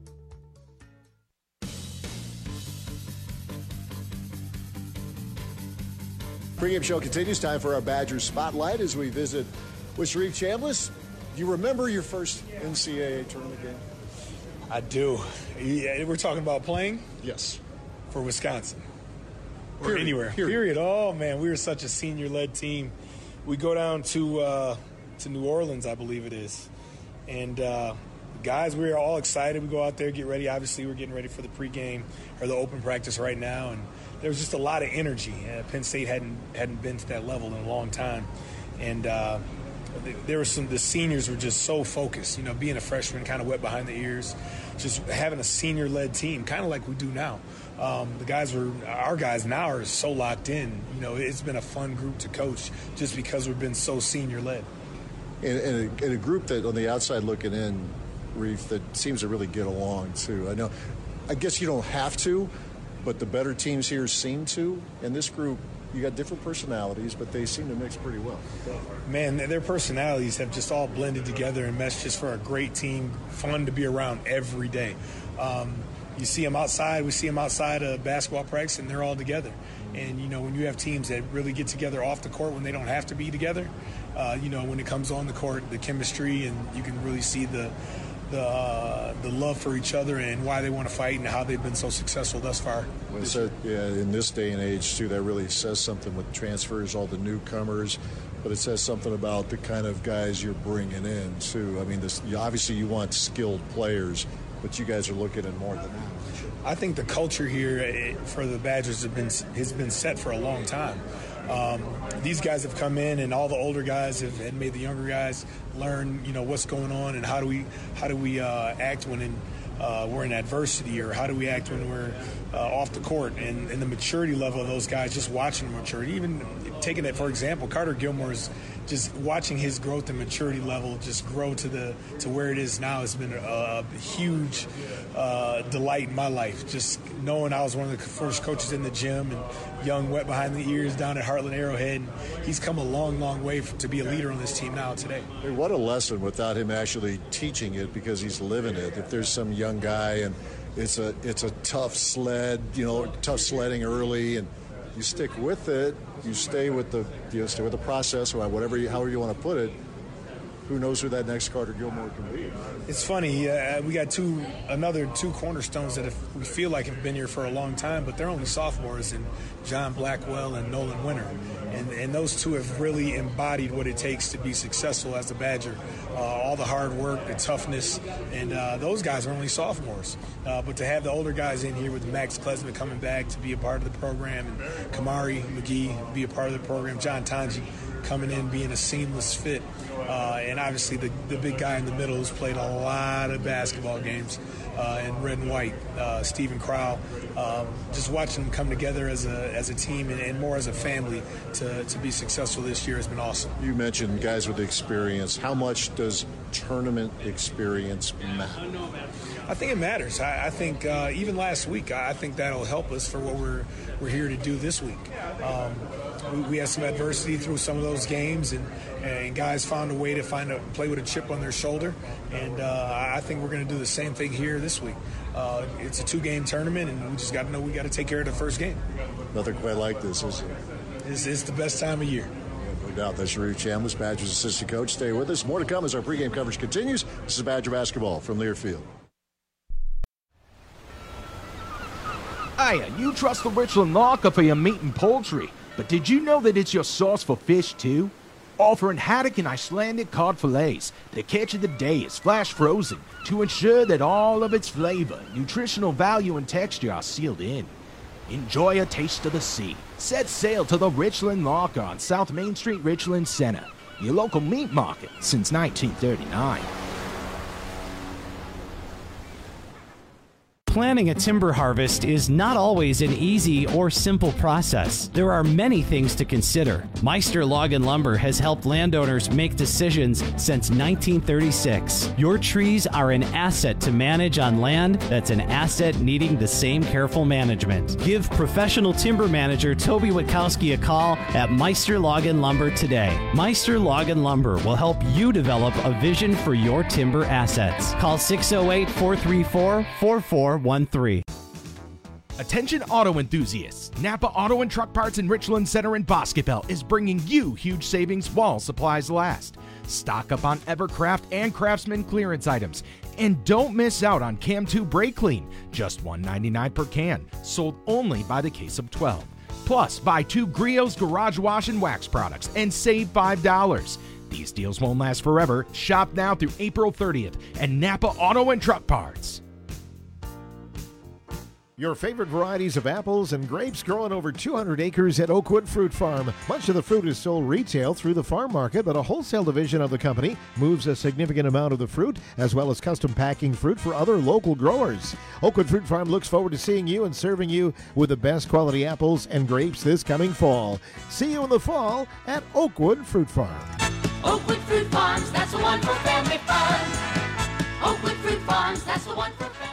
Pre-game show continues. Time for our Badgers Spotlight as we visit with Sharif Chambliss. Do you remember your first N C double A tournament game? I do. Yeah, we're talking about playing? Yes. For Wisconsin. Or Period. anywhere. Period. Period. Oh, man, we were such a senior-led team. We go down to uh, to New Orleans, I believe it is. And uh, guys, we are all excited. We go out there, get ready. Obviously, we're getting ready for the pregame or the open practice right now. And there was just a lot of energy. Uh, Penn State hadn't hadn't been to that level in a long time. And uh, there were some, the seniors were just so focused, you know, being a freshman, kind of wet behind the ears, just having a senior-led team, kind of like we do now. Um, the guys were, our guys now are so locked in. You know, it's been a fun group to coach just because we've been so senior-led. And, and, a, and a group that on the outside looking in, Reef, that seems to really get along too. I know, I guess you don't have to, but the better teams here seem to. And this group, you got different personalities, but they seem to mix pretty well. Man, their personalities have just all blended together and meshed just for a great team, fun to be around every day. Um, you see them outside, we see them outside of basketball practice, and they're all together. And, you know, when you have teams that really get together off the court when they don't have to be together, uh, you know, when it comes on the court, the chemistry, and you can really see the the uh, the love for each other and why they want to fight and how they've been so successful thus far. Well, so, yeah, in this day and age, too, that really says something with transfers, all the newcomers, but it says something about the kind of guys you're bringing in, too. I mean, this, obviously you want skilled players, but you guys are looking at more than that. I think the culture here for the Badgers have been, has been set for a long time. Um, these guys have come in, and all the older guys have, have made the younger guys learn, you know, what's going on and how do we how do we uh, act when in, uh, we're in adversity, or how do we act when we're uh, off the court, and, and the maturity level of those guys. Just watching the maturity, even taking it for example, Carter Gilmore's. Just watching his growth and maturity level just grow to the to where it is now has been a, a huge uh, delight in my life. Just knowing I was one of the first coaches in the gym, and young, wet behind the ears down at Heartland Arrowhead. And he's come a long, long way for, to be a leader on this team now today. Hey, what a lesson without him actually teaching it, because he's living it. If there's some young guy and it's a it's a tough sled, you know, tough sledding early, and you stick with it. You stay with the you know, stay with the process, or whatever, you, however you want to put it. Who knows who that next Carter Gilmore can be? It's funny. Uh, we got two, another two cornerstones that have, we feel like have been here for a long time, but they're only sophomores, and John Blackwell and Nolan Winter, and and those two have really embodied what it takes to be successful as a Badger. Uh, all the hard work, the toughness, and uh, those guys are only sophomores. Uh, but to have the older guys in here with Max Klesman coming back to be a part of the program, and Kamari McGee be a part of the program, John Tanji coming in being a seamless fit, uh, and obviously the, the big guy in the middle who's played a lot of basketball games uh, in red and white, uh, Stephen Crowell. Um, just watching them come together as a as a team and, and more as a family to, to be successful this year has been awesome. You mentioned guys with experience. How much does tournament experience matter? I think it matters. I, I think uh, even last week, I think that'll help us for what we're we're here to do this week. Um, we, we had some adversity through some of those games, and, and guys found a way to find a play with a chip on their shoulder. And uh, I think we're going to do the same thing here this week. Uh, it's a two-game tournament, and we just got to know we got to take care of the first game. Nothing quite like this, is it? It's, it's the best time of year. No doubt. That's Sharif Chambliss, Badgers assistant coach. Stay with us. More to come as our pregame coverage continues. This is Badger basketball from Learfield. Hiya, you trust the Richland Locker for your meat and poultry, but did you know that it's your source for fish too? Offering haddock and Icelandic cod fillets, the catch of the day is flash frozen to ensure that all of its flavor, nutritional value, and texture are sealed in. Enjoy a taste of the sea. Set sail to the Richland Locker on South Main Street, Richland Center, your local meat market since nineteen thirty-nine. Planning a timber harvest is not always an easy or simple process. There are many things to consider. Meister Log and Lumber has helped landowners make decisions since nineteen thirty-six. Your trees are an asset to manage on land that's an asset needing the same careful management. Give professional timber manager Toby Witkowski a call at Meister Log and Lumber today. Meister Log and Lumber will help you develop a vision for your timber assets. Call six oh eight, four three four, four four one three. Attention auto enthusiasts. Napa Auto and Truck Parts in Richland Center and Boscobel is bringing you huge savings while supplies last. Stock up on Evercraft and Craftsman clearance items. And don't miss out on Cam two Brake Clean, just one ninety-nine per can, sold only by the case of twelve. Plus, buy two Griot's Garage Wash and Wax products and save five dollars. These deals won't last forever. Shop now through April thirtieth at Napa Auto and Truck Parts. Your favorite varieties of apples and grapes grow on over two hundred acres at Oakwood Fruit Farm. Much of the fruit is sold retail through the farm market, but a wholesale division of the company moves a significant amount of the fruit, as well as custom packing fruit for other local growers. Oakwood Fruit Farm looks forward to seeing you and serving you with the best quality apples and grapes this coming fall. See you in the fall at Oakwood Fruit Farm. Oakwood Fruit Farms, that's the one for family fun. Oakwood Fruit Farms, that's the one for family fun.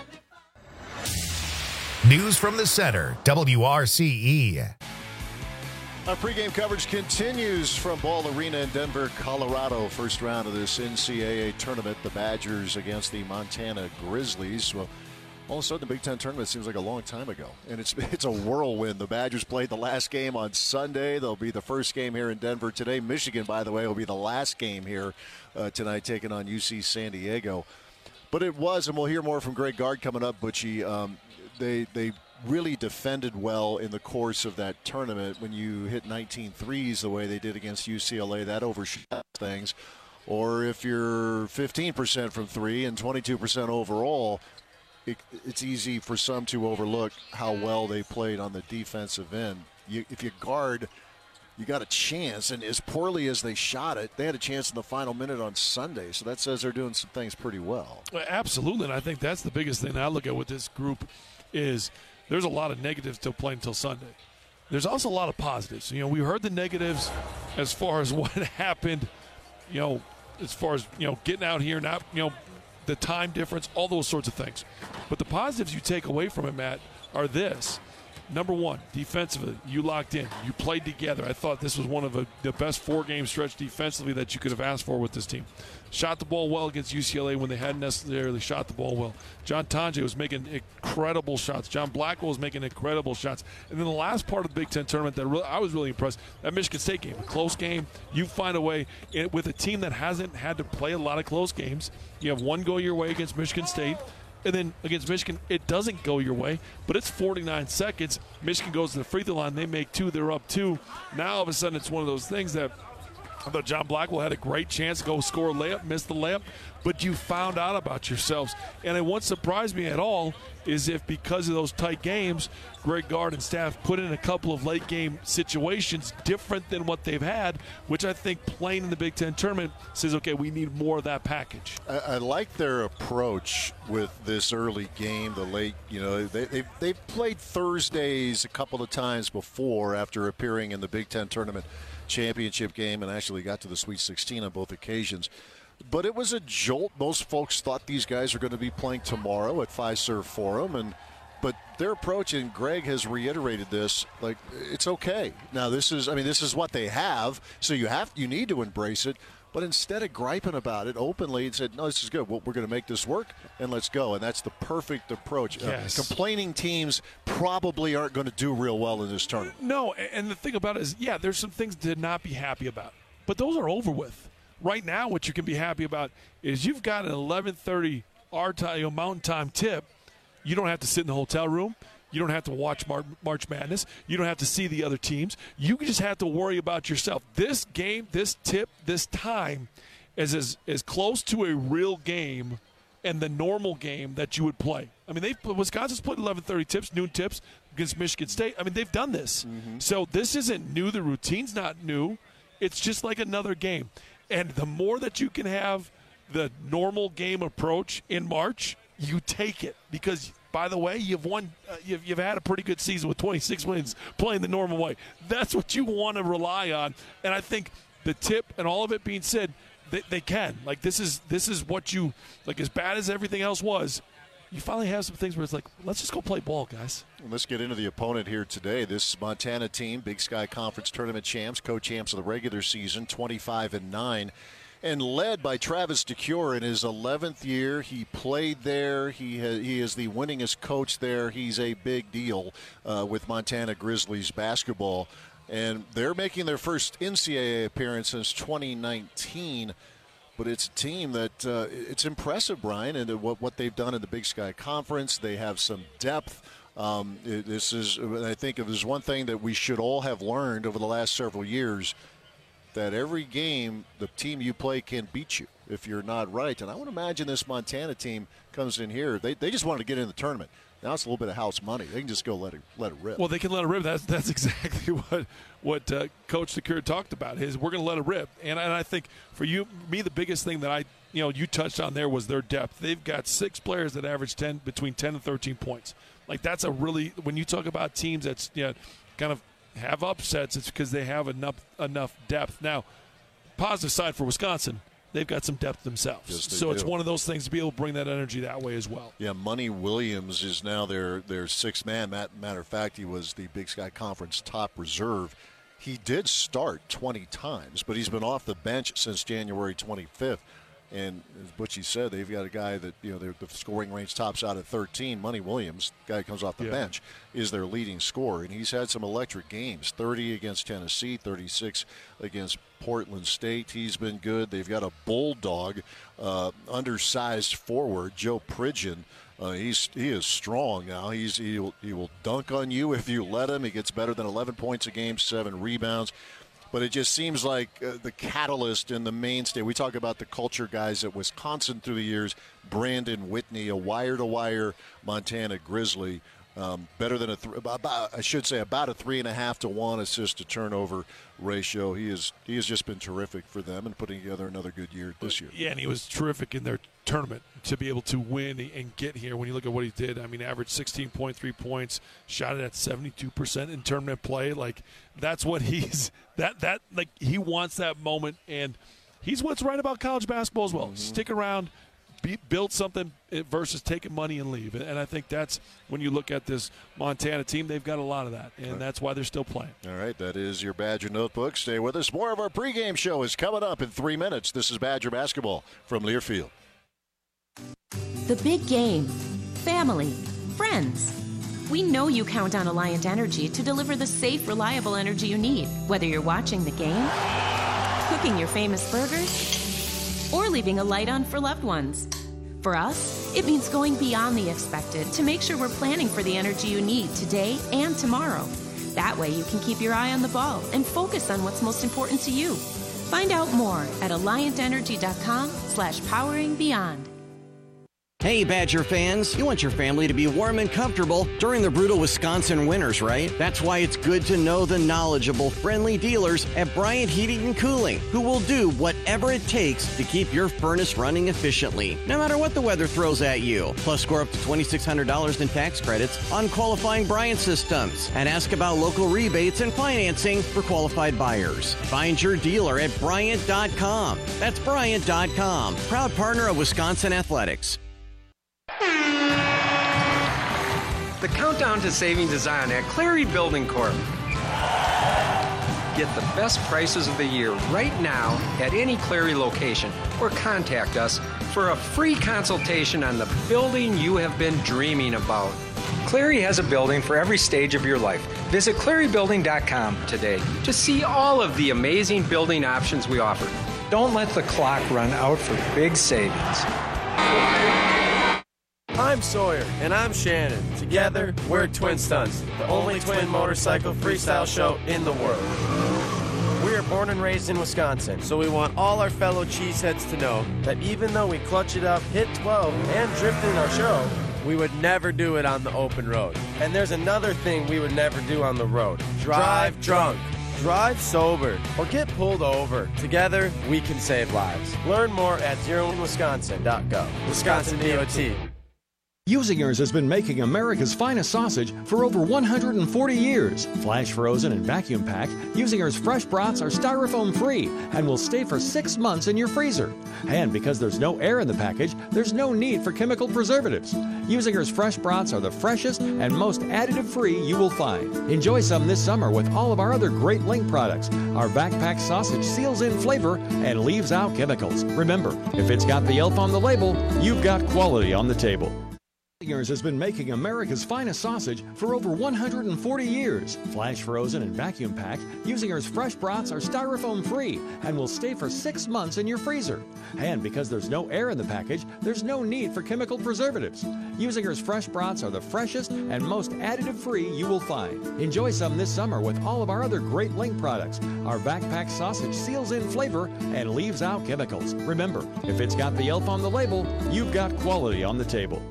News from the Center, W R C E. Our pregame coverage continues from Ball Arena in Denver, Colorado. First round of this N C double A tournament, the Badgers against the Montana Grizzlies. Well, all of a sudden, the Big Ten tournament seems like a long time ago, and it's it's a whirlwind. The Badgers played the last game on Sunday. They'll be the first game here in Denver today. Michigan, by the way, will be the last game here uh, tonight, taking on U C San Diego. But it was, and we'll hear more from Greg Gard coming up, Butchie. Um, They they really defended well in the course of that tournament. When you hit nineteen threes the way they did against U C L A, that overshot things. Or if you're fifteen percent from three and twenty-two percent overall, it, it's easy for some to overlook how well they played on the defensive end. You, if you guard you got a chance. And as poorly as they shot it, they had a chance in the final minute on Sunday. So that says they're doing some things pretty well. Well, absolutely, and I think that's the biggest thing I look at with this group is there's a lot of negatives to play until Sunday. There's also a lot of positives. You know, we heard the negatives as far as what happened, you know, as far as, you know, getting out here, not, you know, the time difference, all those sorts of things. But the positives you take away from it, Matt, are this. Number one, defensively, you locked in. You played together. I thought this was one of a, the best four-game stretch defensively that you could have asked for with this team. Shot the ball well against U C L A when they hadn't necessarily shot the ball well. John Tonje was making incredible shots. John Blackwell was making incredible shots. And then the last part of the Big Ten tournament that really, I was really impressed, that Michigan State game, a close game. You find a way, it, with a team that hasn't had to play a lot of close games, you have one go your way against Michigan State. And then against Michigan, it doesn't go your way, but it's forty-nine seconds. Michigan goes to the free throw line. They make two. They're up two. Now, all of a sudden, it's one of those things that I thought John Blackwell had a great chance to go score a layup, missed the layup, but you found out about yourselves. And it won't surprise me at all is if because of those tight games, Greg Gard and staff put in a couple of late-game situations different than what they've had, which I think playing in the Big Ten tournament says, okay, we need more of that package. I, I like their approach with this early game, the late, you know, they, they, they've played Thursdays a couple of times before after appearing in the Big Ten tournament championship game and actually got to the Sweet sixteen on both occasions. But it was a jolt. Most folks thought these guys are going to be playing tomorrow at Fiserv Forum, and but their approach, and Greg has reiterated this, like, it's okay. Now this is, I mean, this is what they have, so you have, you need to embrace it. But instead of griping about it openly and said, no, this is good, well, we're going to make this work, and let's go. And that's the perfect approach. Yes. Uh, complaining teams probably aren't going to do real well in this tournament. No, and the thing about it is, yeah, there's some things to not be happy about. But those are over with. Right now, what you can be happy about is you've got an eleven thirty our time, you know, Mountain Time tip. You don't have to sit in the hotel room. You don't have to watch Mar- March Madness. You don't have to see the other teams. You just have to worry about yourself. This game, this tip, this time is as, as close to a real game and the normal game that you would play. I mean, they've Wisconsin's played eleven thirty tips, noon tips against Michigan State. I mean, they've done this. Mm-hmm. So this isn't new. The routine's not new. It's just like another game. And the more that you can have the normal game approach in March, you take it. Because, by the way, you've won. Uh, you've, you've had a pretty good season with twenty-six wins playing the normal way. That's what you want to rely on. And I think the tip and all of it being said, they, they can. Like, this is this is what you – like, as bad as everything else was, you finally have some things where it's like, let's just go play ball, guys. Let's get into the opponent here today. This Montana team, Big Sky Conference tournament champs, co-champs of the regular season, twenty-five and nine, and led by Travis DeCure in his eleventh year. He played there. He has, he is the winningest coach there. He's a big deal uh, with Montana Grizzlies basketball, and they're making their first N C double A appearance since twenty nineteen. But it's a team that uh, it's impressive, Brian, and what, what they've done in the Big Sky Conference. They have some depth. Um, it, this is, I think, if there's one thing that we should all have learned over the last several years, that every game the team you play can beat you if you're not right. And I would imagine this Montana team comes in here. They they just wanted to get in the tournament. Now it's a little bit of house money. They can just go let it let it rip. Well, they can let it rip. That's that's exactly what what uh, Coach DeCure talked about. Is we're going to let it rip. And, and I think for you, me, the biggest thing that I you know you touched on there was their depth. They've got six players that average ten between ten and thirteen points. Like, that's a really, when you talk about teams that's you know kind of have upsets, it's because they have enough enough depth. Now, positive side for Wisconsin, they've got some depth themselves. Yes, they so do. It's one of those things to be able to bring that energy that way as well. Yeah, Money Williams is now their, their sixth man. Matter of fact, he was the Big Sky Conference top reserve. He did start twenty times, but he's been off the bench since January twenty-fifth. And as Butchie said, they've got a guy that, you know, the scoring range tops out at thirteen. Money Williams, guy who comes off the yeah. bench, is their leading scorer. And he's had some electric games, thirty against Tennessee, thirty-six against Portland State. He's been good. They've got a bulldog, uh, undersized forward, Joe Pridgeon. Uh, he's he is strong now. He's he will, he will dunk on you if you let him. He gets better than eleven points a game, seven rebounds. But it just seems like uh, the catalyst and the mainstay. We talk about the culture guys at Wisconsin through the years. Brandon Whitney, a wire-to-wire Montana Grizzly. Um, better than a, th- about, I should say, about a three and a half to one assist to turnover ratio. He is he has just been terrific for them and putting together another good year this year. Yeah, and he was terrific in their tournament to be able to win and get here. When you look at what he did, I mean, averaged sixteen point three points, shot it at seventy-two percent in tournament play. Like, that's what he's that that like he wants that moment, and he's what's right about college basketball as well. Mm-hmm. Stick around. Be, build something versus taking money and leave. And I think that's when you look at this Montana team, they've got a lot of that, and that's why they're still playing. All right, that is your Badger Notebook. Stay with us. More of our pregame show is coming up in three minutes. This is Badger Basketball from Learfield. The big game. Family. Friends. We know you count on Alliant Energy to deliver the safe, reliable energy you need, whether you're watching the game, cooking your famous burgers, or leaving a light on for loved ones. For us, it means going beyond the expected to make sure we're planning for the energy you need today and tomorrow. That way you can keep your eye on the ball and focus on what's most important to you. Find out more at alliantenergy.com slash powering beyond. Hey, Badger fans, you want your family to be warm and comfortable during the brutal Wisconsin winters, right? That's why it's good to know the knowledgeable, friendly dealers at Bryant Heating and Cooling, who will do whatever it takes to keep your furnace running efficiently, no matter what the weather throws at you. Plus, score up to twenty-six hundred dollars in tax credits on qualifying Bryant systems, and ask about local rebates and financing for qualified buyers. Find your dealer at Bryant dot com. That's Bryant dot com, proud partner of Wisconsin Athletics. The countdown to savings is on at Cleary Building Corp. Get the best prices of the year right now at any Cleary location, or contact us for a free consultation on the building you have been dreaming about. Cleary has a building for every stage of your life. Visit Cleary Building dot com today to see all of the amazing building options we offer. Don't let the clock run out for big savings. I'm Sawyer. And I'm Shannon. Together, we're Twin Stunts, the only twin motorcycle freestyle show in the world. We are born and raised in Wisconsin, so we want all our fellow cheeseheads to know that even though we clutch it up, hit twelve, and drift in our show, we would never do it on the open road. And there's another thing we would never do on the road. Drive drunk. Drive sober or get pulled over. Together, we can save lives. Learn more at zero wisconsin dot gov. Wisconsin D O T. Usingers has been making America's finest sausage for over one hundred forty years. Flash frozen and vacuum packed, Usingers fresh brats are styrofoam free and will stay for six months in your freezer. And because there's no air in the package, there's no need for chemical preservatives. Usingers fresh brats are the freshest and most additive free you will find. Enjoy some this summer with all of our other great Link products. Our backpack sausage seals in flavor and leaves out chemicals. Remember, if it's got the elf on the label, you've got quality on the table. Usingers has been making America's finest sausage for over one hundred forty years. Flash frozen and vacuum packed, Usingers fresh brats are styrofoam free and will stay for six months in your freezer. And because there's no air in the package, there's no need for chemical preservatives. Usingers fresh brats are the freshest and most additive free you will find. Enjoy some this summer with all of our other great Link products. Our backpack sausage seals in flavor and leaves out chemicals. Remember, if it's got the elf on the label, you've got quality on the table.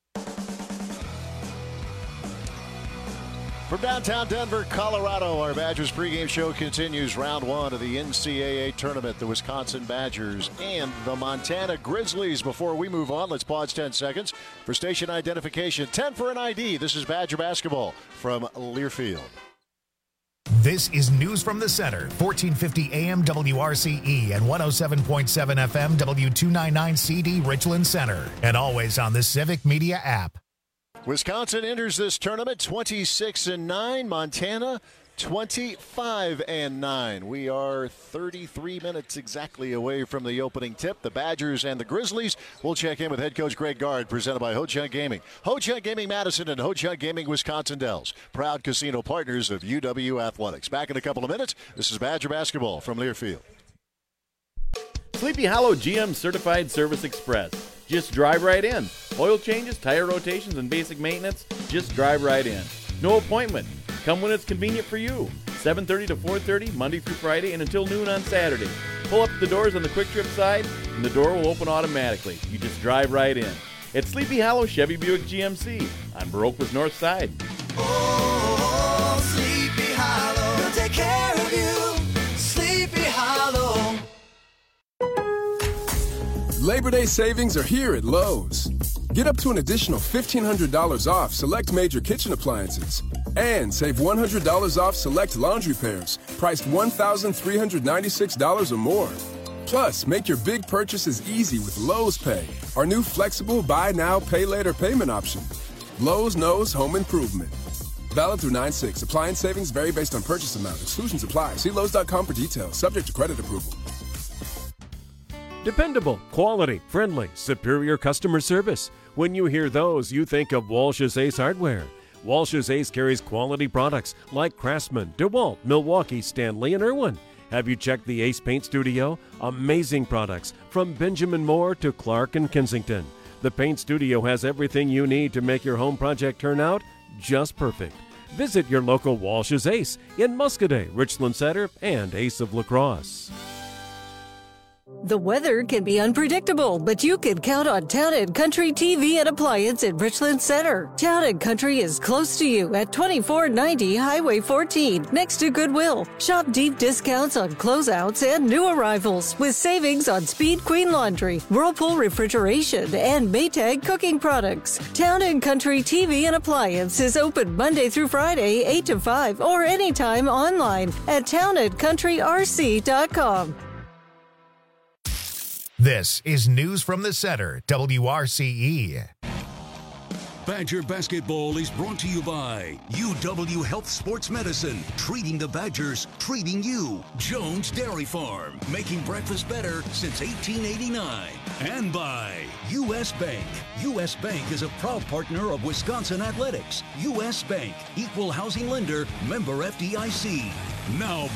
From downtown Denver, Colorado, our Badgers pregame show continues round one of the N C double A tournament. The Wisconsin Badgers and the Montana Grizzlies. Before we move on, let's pause ten seconds for station identification. ten for an I D. This is Badger basketball from Learfield. This is News from the Center, fourteen fifty A M W R C E and one oh seven point seven F M W two ninety-nine C D Richland Center. And always on the Civic Media app. Wisconsin enters this tournament twenty-six and nine. Montana twenty-five and nine. We are thirty-three minutes exactly away from the opening tip. The Badgers and the Grizzlies. We'll check in with head coach Greg Gard, presented by Ho Chunk Gaming. Ho Chunk Gaming Madison and Ho Chunk Gaming Wisconsin Dells, proud casino partners of U W Athletics. Back in a couple of minutes. This is Badger basketball from Learfield. Sleepy Hollow G M Certified Service Express. Just drive right in. Oil changes, tire rotations, and basic maintenance, just drive right in. No appointment. Come when it's convenient for you. seven thirty to four thirty, Monday through Friday, and until noon on Saturday. Pull up the doors on the Quick Trip side, and the door will open automatically. You just drive right in. at Sleepy Hollow Chevy Buick G M C on Baroqua's North Side. Oh, Sleepy Hollow, we'll take care of you. Sleepy Hollow. Labor Day savings are here at Lowe's. Get up to an additional fifteen hundred dollars off select major kitchen appliances. And save one hundred dollars off select laundry pairs, priced one thousand three hundred ninety-six dollars or more. Plus, make your big purchases easy with Lowe's Pay, our new flexible buy now, pay later payment option. Lowe's knows home improvement. Valid through nine six. Appliance savings vary based on purchase amount. Exclusions apply. See Lowe's dot com for details. Subject to credit approval. Dependable, quality, friendly, superior customer service. When you hear those, you think of Walsh's Ace Hardware. Walsh's Ace carries quality products like Craftsman, DeWalt, Milwaukee, Stanley, and Irwin. Have you checked the Ace Paint Studio? Amazing products from Benjamin Moore to Clark and Kensington. The Paint Studio has everything you need to make your home project turn out just perfect. Visit your local Walsh's Ace in Muscadet, Richland Center, and Ace of La Crosse. The weather can be unpredictable, but you can count on Town and Country T V and Appliance in Richland Center. Town and Country is close to you at twenty-four ninety Highway fourteen, next to Goodwill. Shop deep discounts on closeouts and new arrivals with savings on Speed Queen Laundry, Whirlpool Refrigeration, and Maytag cooking products. Town and Country T V and Appliance is open Monday through Friday, eight to five, or anytime online at town and country r c dot com. This is News from the Center, W R C E. Badger Basketball is brought to you by U W Health Sports Medicine, treating the Badgers, treating you. Jones Dairy Farm, making breakfast better since eighteen eighty-nine. And by U S Bank. U S Bank is a proud partner of Wisconsin Athletics. U S Bank, equal housing lender, member F D I C. Now